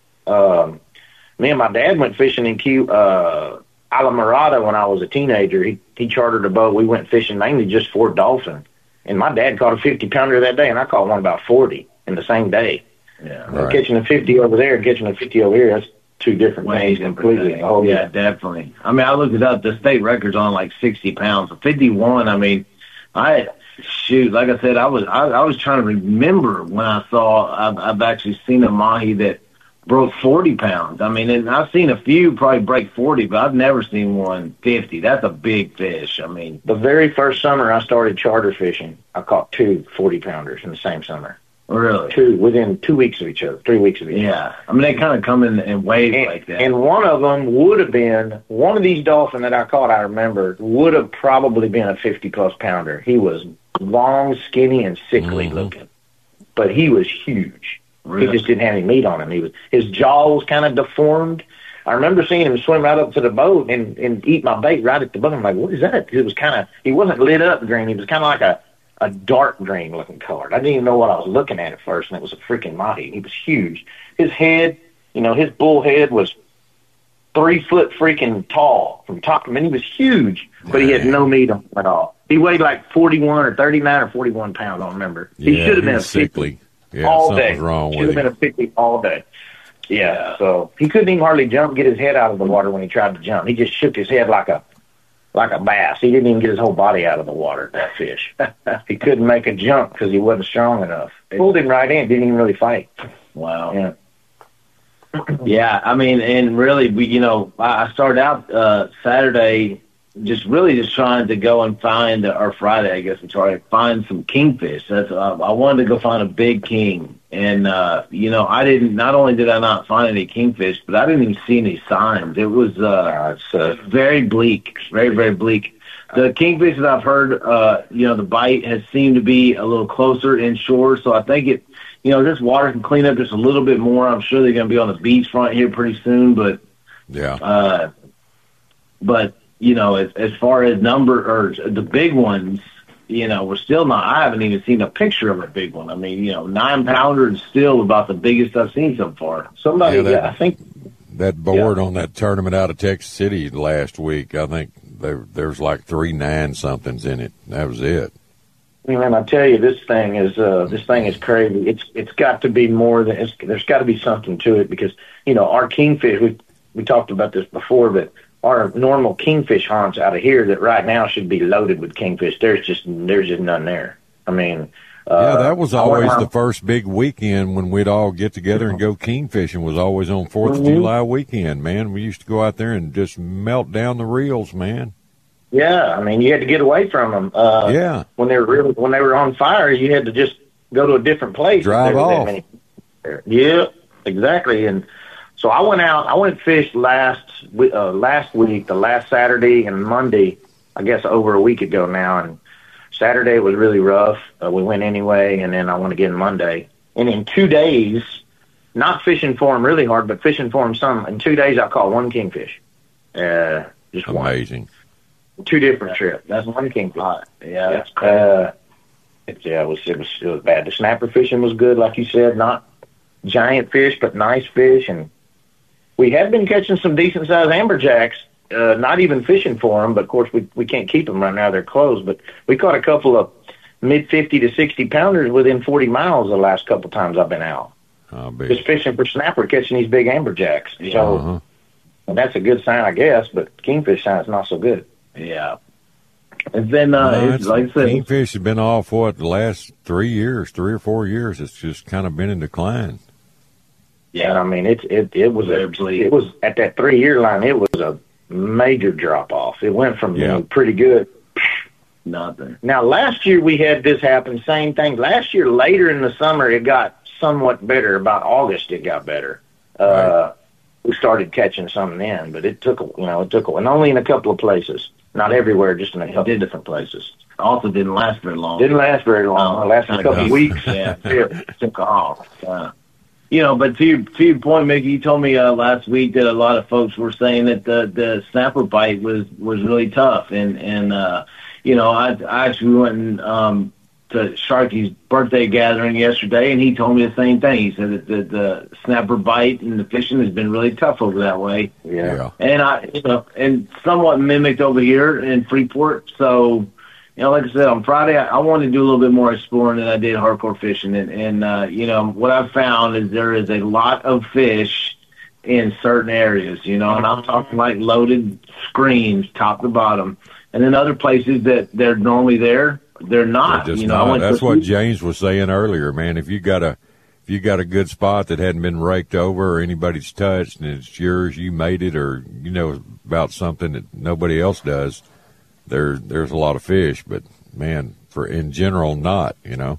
Um, me and my dad went fishing in Key, uh, Islamorada when I was a teenager. He he chartered a boat. We went fishing mainly just for dolphin. And my dad caught a fifty pounder that day, and I caught one about forty in the same day. Yeah, right. Catching a fifty over there and catching a fifty over here, that's two different ways completely. Oh yeah, yeah, definitely. I mean, I looked it up. The state record's on like sixty pounds. So fifty-one. I mean, I. Shoot, like I said, I was I, I was trying to remember when I saw I've, I've actually seen a mahi that broke forty pounds. I mean, and I've seen a few probably break forty, but I've never seen one fifty. That's a big fish. I mean, the very first summer I started charter fishing, I caught two forty pounders in the same summer. Really? Two within two weeks of each other, three weeks of each yeah. other. Yeah, I mean they kind of come in in waves and, like that. And one of them would have been one of these dolphin that I caught. I remember would have probably been a fifty plus pounder. He was long, skinny, and sickly mm-hmm. looking, but he was huge. Really? He just didn't have any meat on him. He was his jaw was kind of deformed. I remember seeing him swim right up to the boat and, and eat my bait right at the boat. I'm like, what is that? It was kind of he wasn't lit up green. He was kind of like a a dark green looking color. I didn't even know what I was looking at at first, and it was a freaking mahi. He was huge. His head, you know, his bull head was three foot freaking tall from top to him. He was huge, but he had no meat on him at all. He weighed like forty-one or thirty-nine or forty-one pounds, I don't remember. Yeah, he should have been a sickly. Yeah, all day. Wrong should with have been a fifty all day. Yeah, yeah, so he couldn't even hardly jump, get his head out of the water when he tried to jump. He just shook his head like a like a bass. He didn't even get his whole body out of the water, that fish. He couldn't make a jump because he wasn't strong enough. It pulled him right in, didn't even really fight. Wow. Yeah. Yeah, I mean, and really, we, you know, I started out uh, Saturday just really just trying to go and find, or Friday, I guess, I'm sorry, find some kingfish. That's uh, I wanted to go find a big king. And, uh, you know, I didn't, not only did I not find any kingfish, but I didn't even see any signs. It was uh, it's, uh, very bleak, very, very bleak. The kingfish that I've heard, uh, you know, the bite has seemed to be a little closer inshore, so I think it, you know, this water can clean up just a little bit more. I'm sure they're going to be on the beachfront here pretty soon, but, yeah. Uh, but you know, as as far as number or the big ones, you know, we're still not. I haven't even seen a picture of a big one. I mean, you know, nine pounder is still about the biggest I've seen so far. Somebody, yeah, that, yeah, I think that board yeah. on that tournament out of Texas City last week. I think there there's like three nine somethings in it. That was it. Man, I tell you, this thing is uh, this thing is crazy. It's it's got to be more than it's, there's got to be something to it because you know our kingfish. We we talked about this before, but our normal kingfish haunts out of here that right now should be loaded with kingfish. There's just there's just none there. I mean, uh, yeah, that was always the first big weekend when we'd all get together and go king fishing. Was always on Fourth mm-hmm. of July weekend. Man, we used to go out there and just melt down the reels, man. Yeah, I mean, you had to get away from them. Uh, yeah, when they were really, when they were on fire, you had to just go to a different place. Drive off. Yeah, exactly. And so I went out. I went fish last uh, last week, the last Saturday and Monday. I guess over a week ago now. And Saturday was really rough. Uh, we went anyway, and then I went again Monday. And in two days, not fishing for them really hard, but fishing for them some. In two days, I caught one kingfish. Uh, just amazing. One. Two different trips. That's one kingfish. Uh, yeah, that's crazy. Uh, it, yeah, it was, it was it was bad. The snapper fishing was good, like you said. Not giant fish, but nice fish. And we have been catching some decent sized amberjacks. Uh, not even fishing for them, but of course we we can't keep them right now. They're closed. But we caught a couple of mid fifty to sixty pounders within forty miles the last couple times I've been out. I'll be. Just fishing for snapper, catching these big amberjacks. Yeah. So Uh-huh. and that's a good sign, I guess, but kingfish sign is not so good. Yeah. And then, uh, No, it's, it's- like I said, kingfish has been off, what, the last three years, three or four years. It's just kind of been in decline. Yeah, and I mean, it's it it was a, it was at that three year line. It was a major drop off. It went from Yeah. being pretty good. nothing. Now, last year we had this happen. Same thing. Last year, later in the summer, it got somewhat better. About August, it got better. Uh, Right. We started catching some then, but it took you know it took and only in a couple of places, not everywhere, just in a couple of different places. Also didn't last very long. Didn't last very long. Oh, it lasted a kinda couple of good. weeks. Yeah, it took off. Uh, you know, but to your, to your point, Mickey, you told me uh, last week that a lot of folks were saying that the the snapper bite was was really tough, and and uh, you know, I, I actually went and, um, to Sharky's birthday gathering yesterday, and he told me the same thing. He said that the, the snapper bite and the fishing has been really tough over that way. Yeah. And I, you know, and somewhat mimicked over here in Freeport. So, you know, like I said, on Friday, I, I wanted to do a little bit more exploring than I did hardcore fishing. And, and uh, you know, what I've found is there is a lot of fish in certain areas, you know, and I'm talking like loaded screens, top to bottom. And then other places that they're normally there, they're not. They're just you know, I not. went That's to- what James was saying earlier, man. If you got a if you got a good spot that hadn't been raked over or anybody's touched and it's yours, you made it, or you know about something that nobody else does, there there's a lot of fish. But man, for in general, not. You know.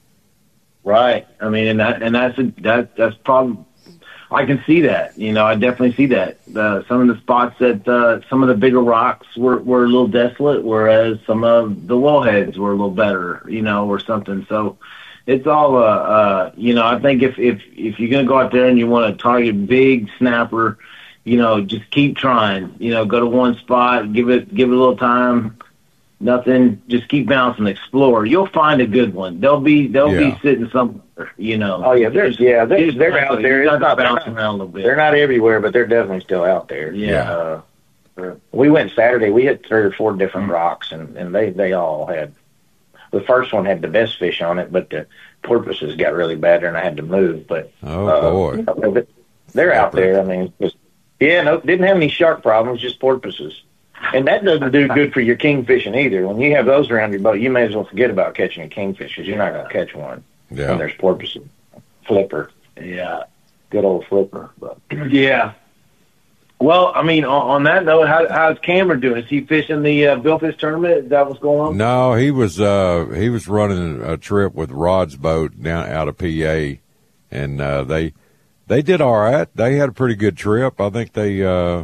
Right. I mean, and that and that's a, that that's probably. I can see that. You know, I definitely see that. Uh, some of the spots that uh, some of the bigger rocks were, were a little desolate, whereas some of the wellheads were a little better, you know, or something. So it's all, uh, uh, you know, I think if, if, if you're going to go out there and you want to target big snapper, you know, just keep trying. You know, go to one spot, give it give it a little time. Nothing, just keep bouncing, explore. You'll find a good one. They'll be they'll Yeah. be sitting somewhere, you know. Oh yeah, there's yeah, they're, Just they're bouncing. out there. You It's gotta not bounce they're not- around a little bit. They're not everywhere, but they're definitely still out there. Yeah. Uh, we went Saturday. We hit three or four different rocks, and, and they they all had. The first one had the best fish on it, but the porpoises got really bad there, and I had to move. But Oh uh, boy. you know, they're out there. I mean, just, yeah, no, didn't have any shark problems, just porpoises. And that doesn't do good for your kingfishing either. When you have those around your boat, you may as well forget about catching a kingfish because you're not going to catch one. Yeah. When there's porpoises. Flipper. Yeah. Good old flipper. But Yeah. Well, I mean, on, on that note, how, how's Cameron doing? Is he fishing the uh, Billfish tournament? Is that what's going on? No, he was uh, he was running a trip with Rod's boat down out of P A, and uh, they they did all right. They had a pretty good trip. I think they uh,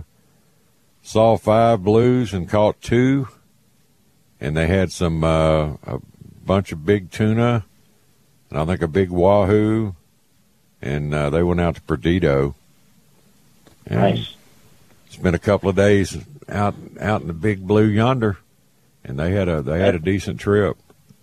saw five blues and caught two, and they had some uh, a bunch of big tuna, and I think a big wahoo, and uh, they went out to Perdido. And nice. Spent a couple of days out out in the big blue yonder, and they had a they had a decent trip.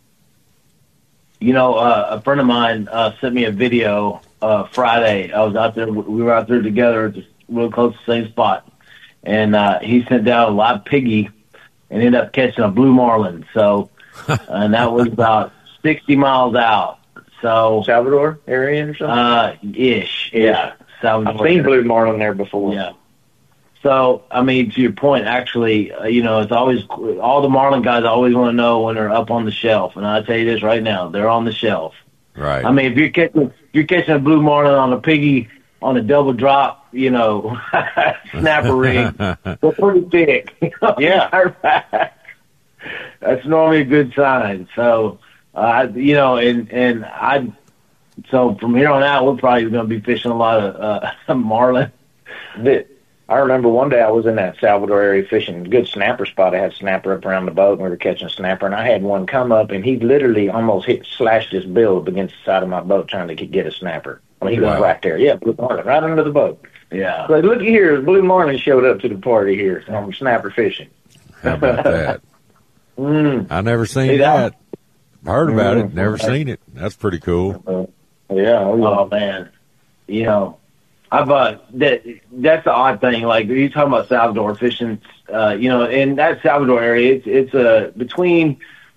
You know, uh, a friend of mine uh, sent me a video uh, Friday. I was out there. We were out there together, just real close to the same spot. And uh, he sent down a live piggy and ended up catching a blue marlin. So, and that was about sixty miles out. So Salvador area or something? Uh, ish, yeah. Salvador. I've seen blue marlin there before. Yeah. So, I mean, to your point, actually, uh, you know, it's always, all the marlin guys always want to know when they're up on the shelf. And I'll tell you this right now, they're on the shelf. Right. I mean, if you're catching, if you're catching a blue marlin on a piggy on a double drop, you know, snapper rig, they're pretty big. Yeah. That's normally a good sign. So, uh, you know, and, and I, so from here on out, we're probably going to be fishing a lot of uh, marlin. The, I remember one day I was in that Salvador area fishing, good snapper spot. I had snapper up around the boat, and we were catching snapper, and I had one come up, and he literally almost hit, slashed his bill up against the side of my boat trying to get a snapper. I mean, he was Wow. right there. Yeah, blue marlin, right under the boat. Yeah. So look here, blue marlin showed up to the party here on snapper fishing. How about that? mm. I never seen See that? that. Heard about it, Mm. never seen it. That's pretty cool. Uh, yeah. Oh, yeah. Oh man, you know, I've uh, that that's the odd thing. Like you talking about Salvador fishing, uh, you know, in that Salvador area, it's it's uh, between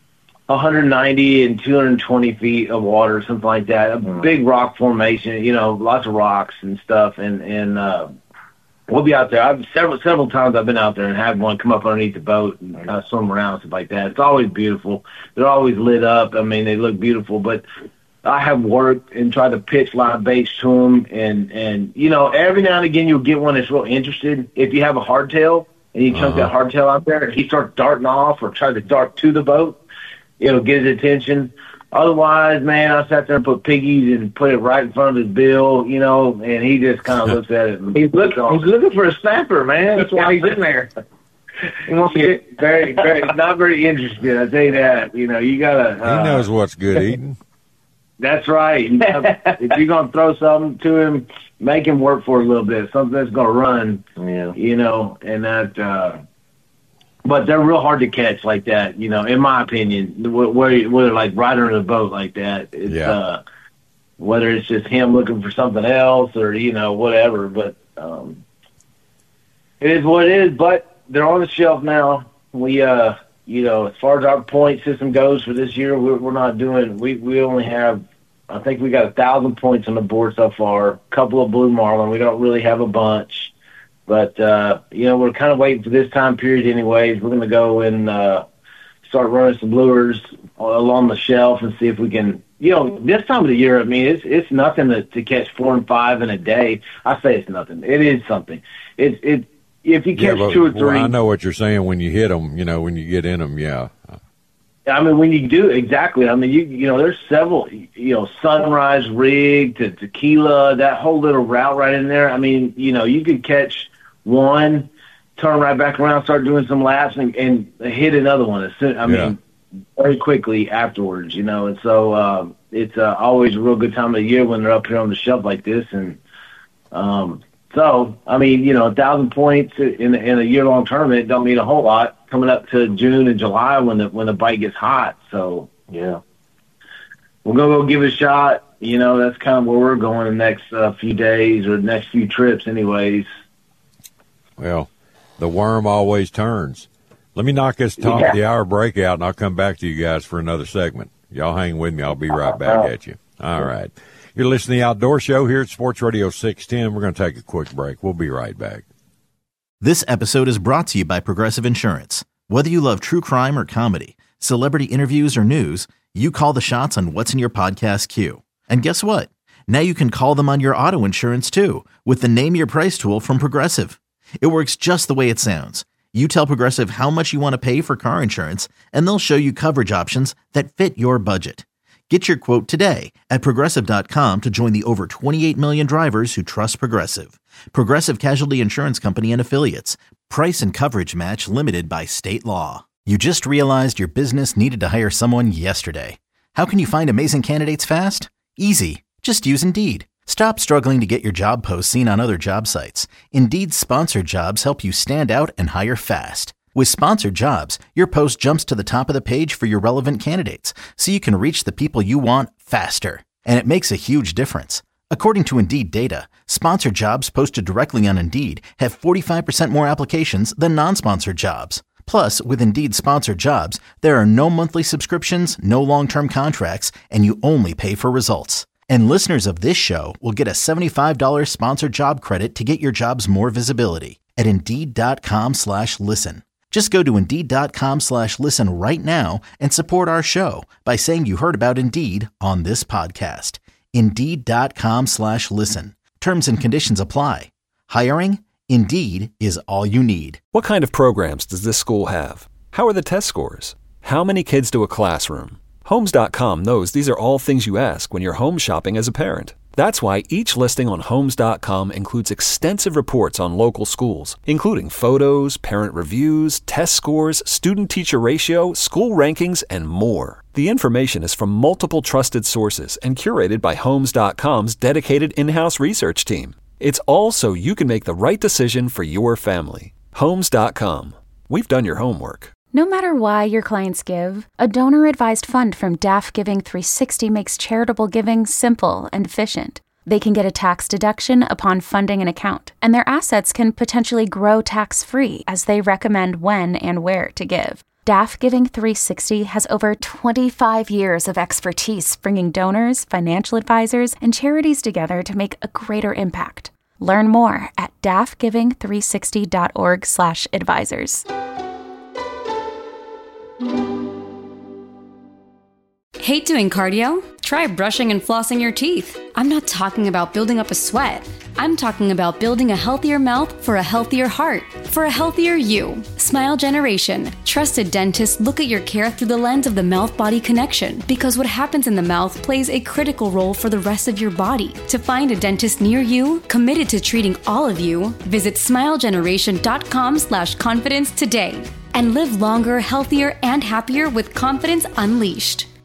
one hundred ninety and two hundred twenty feet of water, something like that. A mm. big rock formation, you know, lots of rocks and stuff. And, and, uh, we'll be out there. I've several, several times I've been out there and had one come up underneath the boat and kind of swim around and stuff like that. It's always beautiful. They're always lit up. I mean, they look beautiful, but I have worked and tried to pitch live baits to them. And, and, you know, every now and again you'll get one that's real interested. If you have a hardtail and you chunk uh-huh. that hardtail out there and he starts darting off or tries to dart to the boat, it'll get his attention. Otherwise, man, I sat there and put piggies and put it right in front of his bill, you know, and he just kind of looks at it. And he's looking, he's looking for a snapper, man. That's why he's in there. He wants to get very, very, not very interested. I tell you that. You know, you gotta. Uh, he knows what's good eating. That's right. If you're gonna throw something to him, make him work for a little bit. Something that's gonna run. Yeah. You know, and that. Uh, But they're real hard to catch like that, you know, in my opinion, where, where like right under the boat like that. It's, yeah. uh, whether it's just him looking for something else or, you know, whatever. But um, it is what it is. But they're on the shelf now. We, uh, you know, as far as our point system goes for this year, we're, we're not doing, we, we only have, I think we got a thousand points on the board so far, a couple of blue marlin. We don't really have a bunch. But, uh, you know, we're kind of waiting for this time period anyways. We're going to go and uh, start running some lures along the shelf and see if we can, you know, this time of the year, I mean, it's it's nothing to, to catch four and five in a day. I say it's nothing. It is something. It, it, if you catch yeah, but, two or three. Well, I know what you're saying when you hit them, you know, when you get in them, yeah. I mean, when you do, exactly. I mean, you you know, there's several, you know, Sunrise Rig to Tequila, that whole little route right in there. I mean, you know, you could catch one, turn right back around, start doing some laps, and, and hit another one. As soon, I mean, yeah. very quickly afterwards, you know. And so uh, it's uh, always a real good time of the year when they're up here on the shelf like this. And um, so, I mean, you know, a thousand points in, in a year-long tournament don't mean a whole lot coming up to June and July when the when the bite gets hot. So, yeah, we're gonna go give it a shot. You know, that's kind of where we're going the next uh, few days or the next few trips, anyways. Well, the worm always turns. Let me knock this top yeah. of the hour break out, and I'll come back to you guys for another segment. Y'all hang with me. I'll be right back at you. All right. You're listening to The Outdoor Show here at Sports Radio six ten. We're going to take a quick break. We'll be right back. This episode is brought to you by Progressive Insurance. Whether you love true crime or comedy, celebrity interviews or news, you call the shots on what's in your podcast queue. And guess what? Now you can call them on your auto insurance, too, with the Name Your Price tool from Progressive. It works just the way it sounds. You tell Progressive how much you want to pay for car insurance, and they'll show you coverage options that fit your budget. Get your quote today at Progressive dot com to join the over twenty-eight million drivers who trust Progressive. Progressive Casualty Insurance Company and Affiliates. Price and coverage match limited by state law. You just realized your business needed to hire someone yesterday. How can you find amazing candidates fast? Easy. Just use Indeed. Stop struggling to get your job posts seen on other job sites. Indeed's sponsored jobs help you stand out and hire fast. With sponsored jobs, your post jumps to the top of the page for your relevant candidates, so you can reach the people you want faster. And it makes a huge difference. According to Indeed data, sponsored jobs posted directly on Indeed have forty-five percent more applications than non-sponsored jobs. Plus, with Indeed sponsored jobs, there are no monthly subscriptions, no long-term contracts, and you only pay for results. And listeners of this show will get a seventy-five dollars sponsored job credit to get your jobs more visibility at Indeed.com slash listen. Just go to Indeed.com slash listen right now and support our show by saying you heard about Indeed on this podcast. Indeed.com slash listen. Terms and conditions apply. Hiring? Indeed is all you need. What kind of programs does this school have? How are the test scores? How many kids do a classroom? Homes dot com knows these are all things you ask when you're home shopping as a parent. That's why each listing on Homes dot com includes extensive reports on local schools, including photos, parent reviews, test scores, student-teacher ratio, school rankings, and more. The information is from multiple trusted sources and curated by Homes dot com's dedicated in-house research team. It's all so you can make the right decision for your family. Homes dot com. We've done your homework. No matter why your clients give, a donor-advised fund from D A F Giving three sixty makes charitable giving simple and efficient. They can get a tax deduction upon funding an account, and their assets can potentially grow tax-free as they recommend when and where to give. D A F Giving three sixty has over twenty-five years of expertise bringing donors, financial advisors, and charities together to make a greater impact. Learn more at daffgiving three sixty dot org slash advisors. Hate doing cardio? Try brushing and flossing your teeth. I'm not talking about building up a sweat. I'm talking about building a healthier mouth for a healthier heart, for a healthier you. Smile Generation. Trusted dentists look at your care through the lens of the mouth-body connection, because what happens in the mouth plays a critical role for the rest of your body. To find a dentist near you, committed to treating all of you, visit smilegeneration.com slash confidence today. And live longer, healthier, and happier with confidence unleashed.